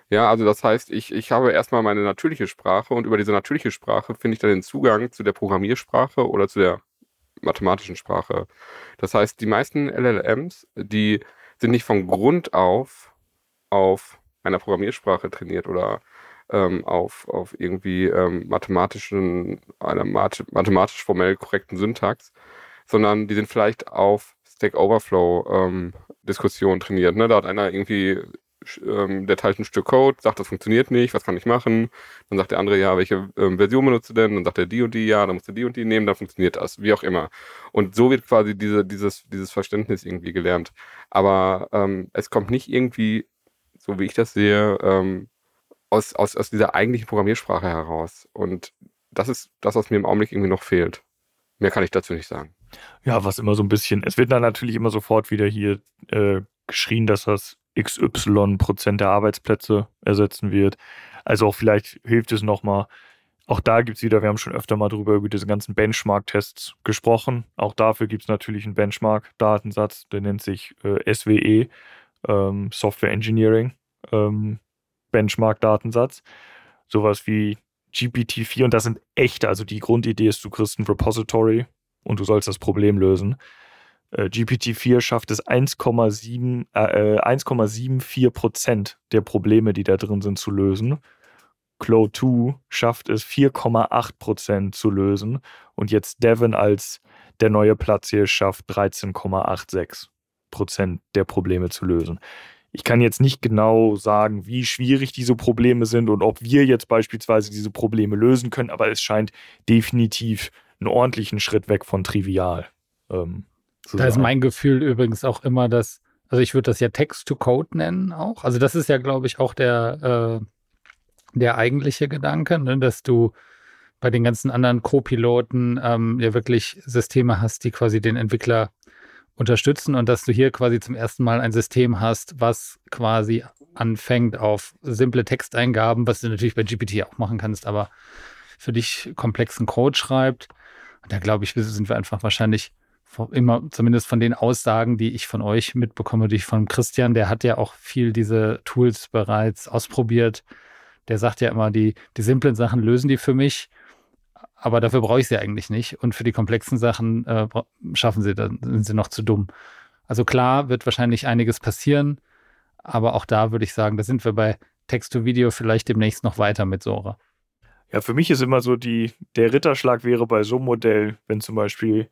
Ja, also das heißt, ich, ich habe erstmal meine natürliche Sprache und über diese natürliche Sprache finde ich dann den Zugang zu der Programmiersprache oder zu der mathematischen Sprache. Das heißt, die meisten L L Ms, die sind nicht von Grund auf auf einer Programmiersprache trainiert oder ähm, auf, auf irgendwie ähm, mathematischen, einer Math- mathematisch formell korrekten Syntax, sondern die sind vielleicht auf Stack Overflow ähm, Diskussionen trainiert. Ne? Da hat einer irgendwie, ähm, der teilt ein Stück Code, sagt, das funktioniert nicht, was kann ich machen? Dann sagt der andere, ja, welche ähm, Version benutzt du denn? Dann sagt er die und die, ja, dann musst du die und die nehmen, dann funktioniert das, wie auch immer. Und so wird quasi diese, dieses, dieses Verständnis irgendwie gelernt. Aber ähm, es kommt nicht irgendwie, so wie ich das sehe, ähm, aus, aus, aus dieser eigentlichen Programmiersprache heraus. Und das ist das, was mir im Augenblick irgendwie noch fehlt. Mehr kann ich dazu nicht sagen. Ja, was immer so ein bisschen, es wird dann natürlich immer sofort wieder hier äh, geschrien, dass das X Y Prozent der Arbeitsplätze ersetzen wird. Also auch vielleicht hilft es nochmal, auch da gibt es wieder, wir haben schon öfter mal drüber über diese ganzen Benchmark-Tests gesprochen. Auch dafür gibt es natürlich einen Benchmark-Datensatz, der nennt sich äh, S W E, ähm, Software Engineering ähm, Benchmark-Datensatz. Sowas wie G P T vier, und das sind echte, also die Grundidee ist, du kriegst ein Repository und du sollst das Problem lösen. Äh, G P T vier schafft es eins Komma sieben, äh, eins Komma siebenundsiebzig Prozent der Probleme, die da drin sind, zu lösen. Claude zwei schafft es vier Komma acht Prozent zu lösen und jetzt Devin als der neue Platz hier schafft dreizehn Komma sechsundachtzig Prozent der Probleme zu lösen. Ich kann jetzt nicht genau sagen, wie schwierig diese Probleme sind und ob wir jetzt beispielsweise diese Probleme lösen können, aber es scheint definitiv einen ordentlichen Schritt weg von trivial ähm, zu Da sein. ist mein Gefühl übrigens auch immer, dass, also ich würde das ja Text-to-Code nennen auch. Also das ist ja, glaube ich, auch der, äh, der eigentliche Gedanke, ne, dass du bei den ganzen anderen Co-Piloten ähm, ja wirklich Systeme hast, die quasi den Entwickler unterstützen und dass du hier quasi zum ersten Mal ein System hast, was quasi anfängt auf simple Texteingaben, was du natürlich bei G P T auch machen kannst, aber für dich komplexen Code schreibt. Und da glaube ich, sind wir einfach wahrscheinlich immer, zumindest von den Aussagen, die ich von euch mitbekomme, die ich von Christian, der hat ja auch viel diese Tools bereits ausprobiert. Der sagt ja immer, die, die simplen Sachen lösen die für mich, aber dafür brauche ich sie eigentlich nicht. Und für die komplexen Sachen äh, schaffen sie, dann sind sie noch zu dumm. Also klar, wird wahrscheinlich einiges passieren, aber auch da würde ich sagen, da sind wir bei Text-to-Video vielleicht demnächst noch weiter mit Sora. Ja, für mich ist immer so die, der Ritterschlag wäre bei so einem Modell, wenn zum Beispiel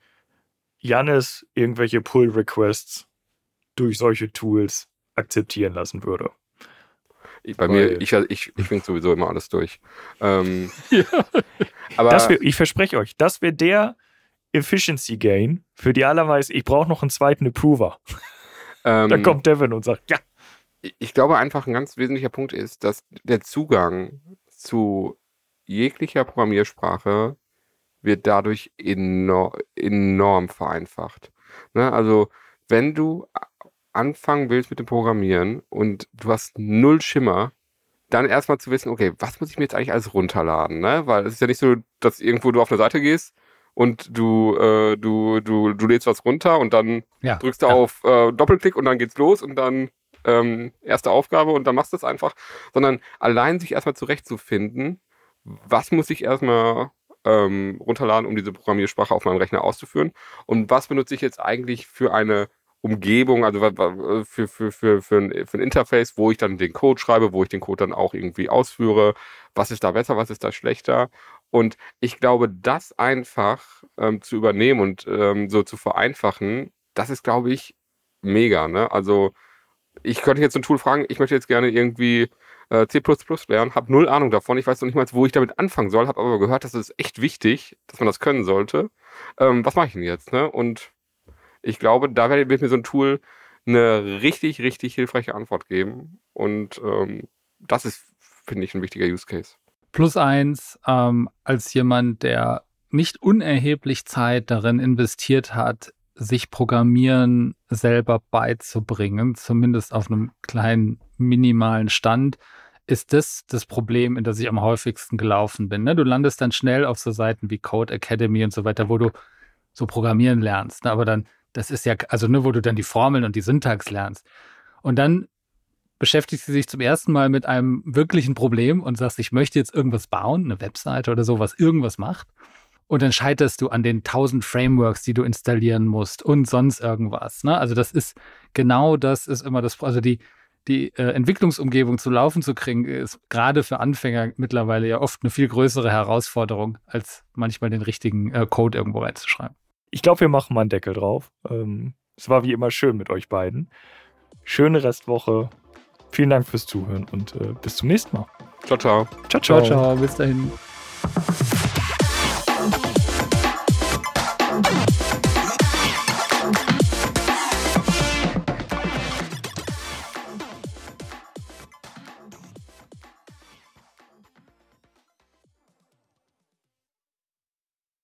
Jannis irgendwelche Pull-Requests durch solche Tools akzeptieren lassen würde. Ich, bei Weil- mir, ich, ich, ich finde sowieso immer alles durch. Ähm, Ja. aber Das wär, ich verspreche euch, das wäre der Efficiency Gain für die allermeisten. Ich brauche noch einen zweiten Approver. ähm, Dann kommt Devin und sagt, ja, ich glaube einfach, ein ganz wesentlicher Punkt ist, dass der Zugang zu jeglicher Programmiersprache wird dadurch enorm, enorm vereinfacht. Ne? Also, wenn du a- anfangen willst mit dem Programmieren und du hast null Schimmer, dann erstmal zu wissen, okay, was muss ich mir jetzt eigentlich alles runterladen? Ne? Weil es ist ja nicht so, dass irgendwo du auf eine Seite gehst und du, äh, du, du, du lädst was runter und dann Ja, drückst du ja. auf äh, Doppelklick und dann geht's los und dann ähm, erste Aufgabe und dann machst du es einfach, sondern allein sich erstmal zurechtzufinden, was muss ich erstmal ähm, runterladen, um diese Programmiersprache auf meinem Rechner auszuführen und was benutze ich jetzt eigentlich für eine Umgebung, also wa- wa- für, für, für, für, ein, für ein Interface, wo ich dann den Code schreibe, wo ich den Code dann auch irgendwie ausführe, was ist da besser, was ist da schlechter. Und ich glaube, das einfach ähm, zu übernehmen und ähm, so zu vereinfachen, das ist, glaube ich, mega. Ne? Also ich könnte jetzt ein Tool fragen, ich möchte jetzt gerne irgendwie äh, C plus plus lernen, habe null Ahnung davon, ich weiß noch nicht mal, wo ich damit anfangen soll, habe aber gehört, das ist echt wichtig, dass man das können sollte. Ähm, was mache ich denn jetzt? Ne? Und ich glaube, da wird wird mir so ein Tool eine richtig, richtig hilfreiche Antwort geben. Und ähm, das ist, finde ich, ein wichtiger Use Case. Plus eins, ähm, als jemand, der nicht unerheblich Zeit darin investiert hat, sich Programmieren selber beizubringen, zumindest auf einem kleinen, minimalen Stand, ist das das Problem, in das ich am häufigsten gelaufen bin. Ne? Du landest dann schnell auf so Seiten wie Code Academy und so weiter, wo du so programmieren lernst. Ne? Aber dann, das ist ja, also ne, wo du dann die Formeln und die Syntax lernst. Und dann beschäftigst du dich zum ersten Mal mit einem wirklichen Problem und sagst, ich möchte jetzt irgendwas bauen, eine Webseite oder so, was irgendwas macht. Und dann scheiterst du an den tausend Frameworks, die du installieren musst und sonst irgendwas. Ne? Also das ist genau das ist immer das, also die, die äh, Entwicklungsumgebung zu laufen zu kriegen, ist gerade für Anfänger mittlerweile ja oft eine viel größere Herausforderung, als manchmal den richtigen äh, Code irgendwo reinzuschreiben. Ich glaube, wir machen mal einen Deckel drauf. Ähm, es war wie immer schön mit euch beiden. Schöne Restwoche. Vielen Dank fürs Zuhören und äh, bis zum nächsten Mal. Ciao, ciao. Ciao, ciao. Ciao, ciao, bis dahin.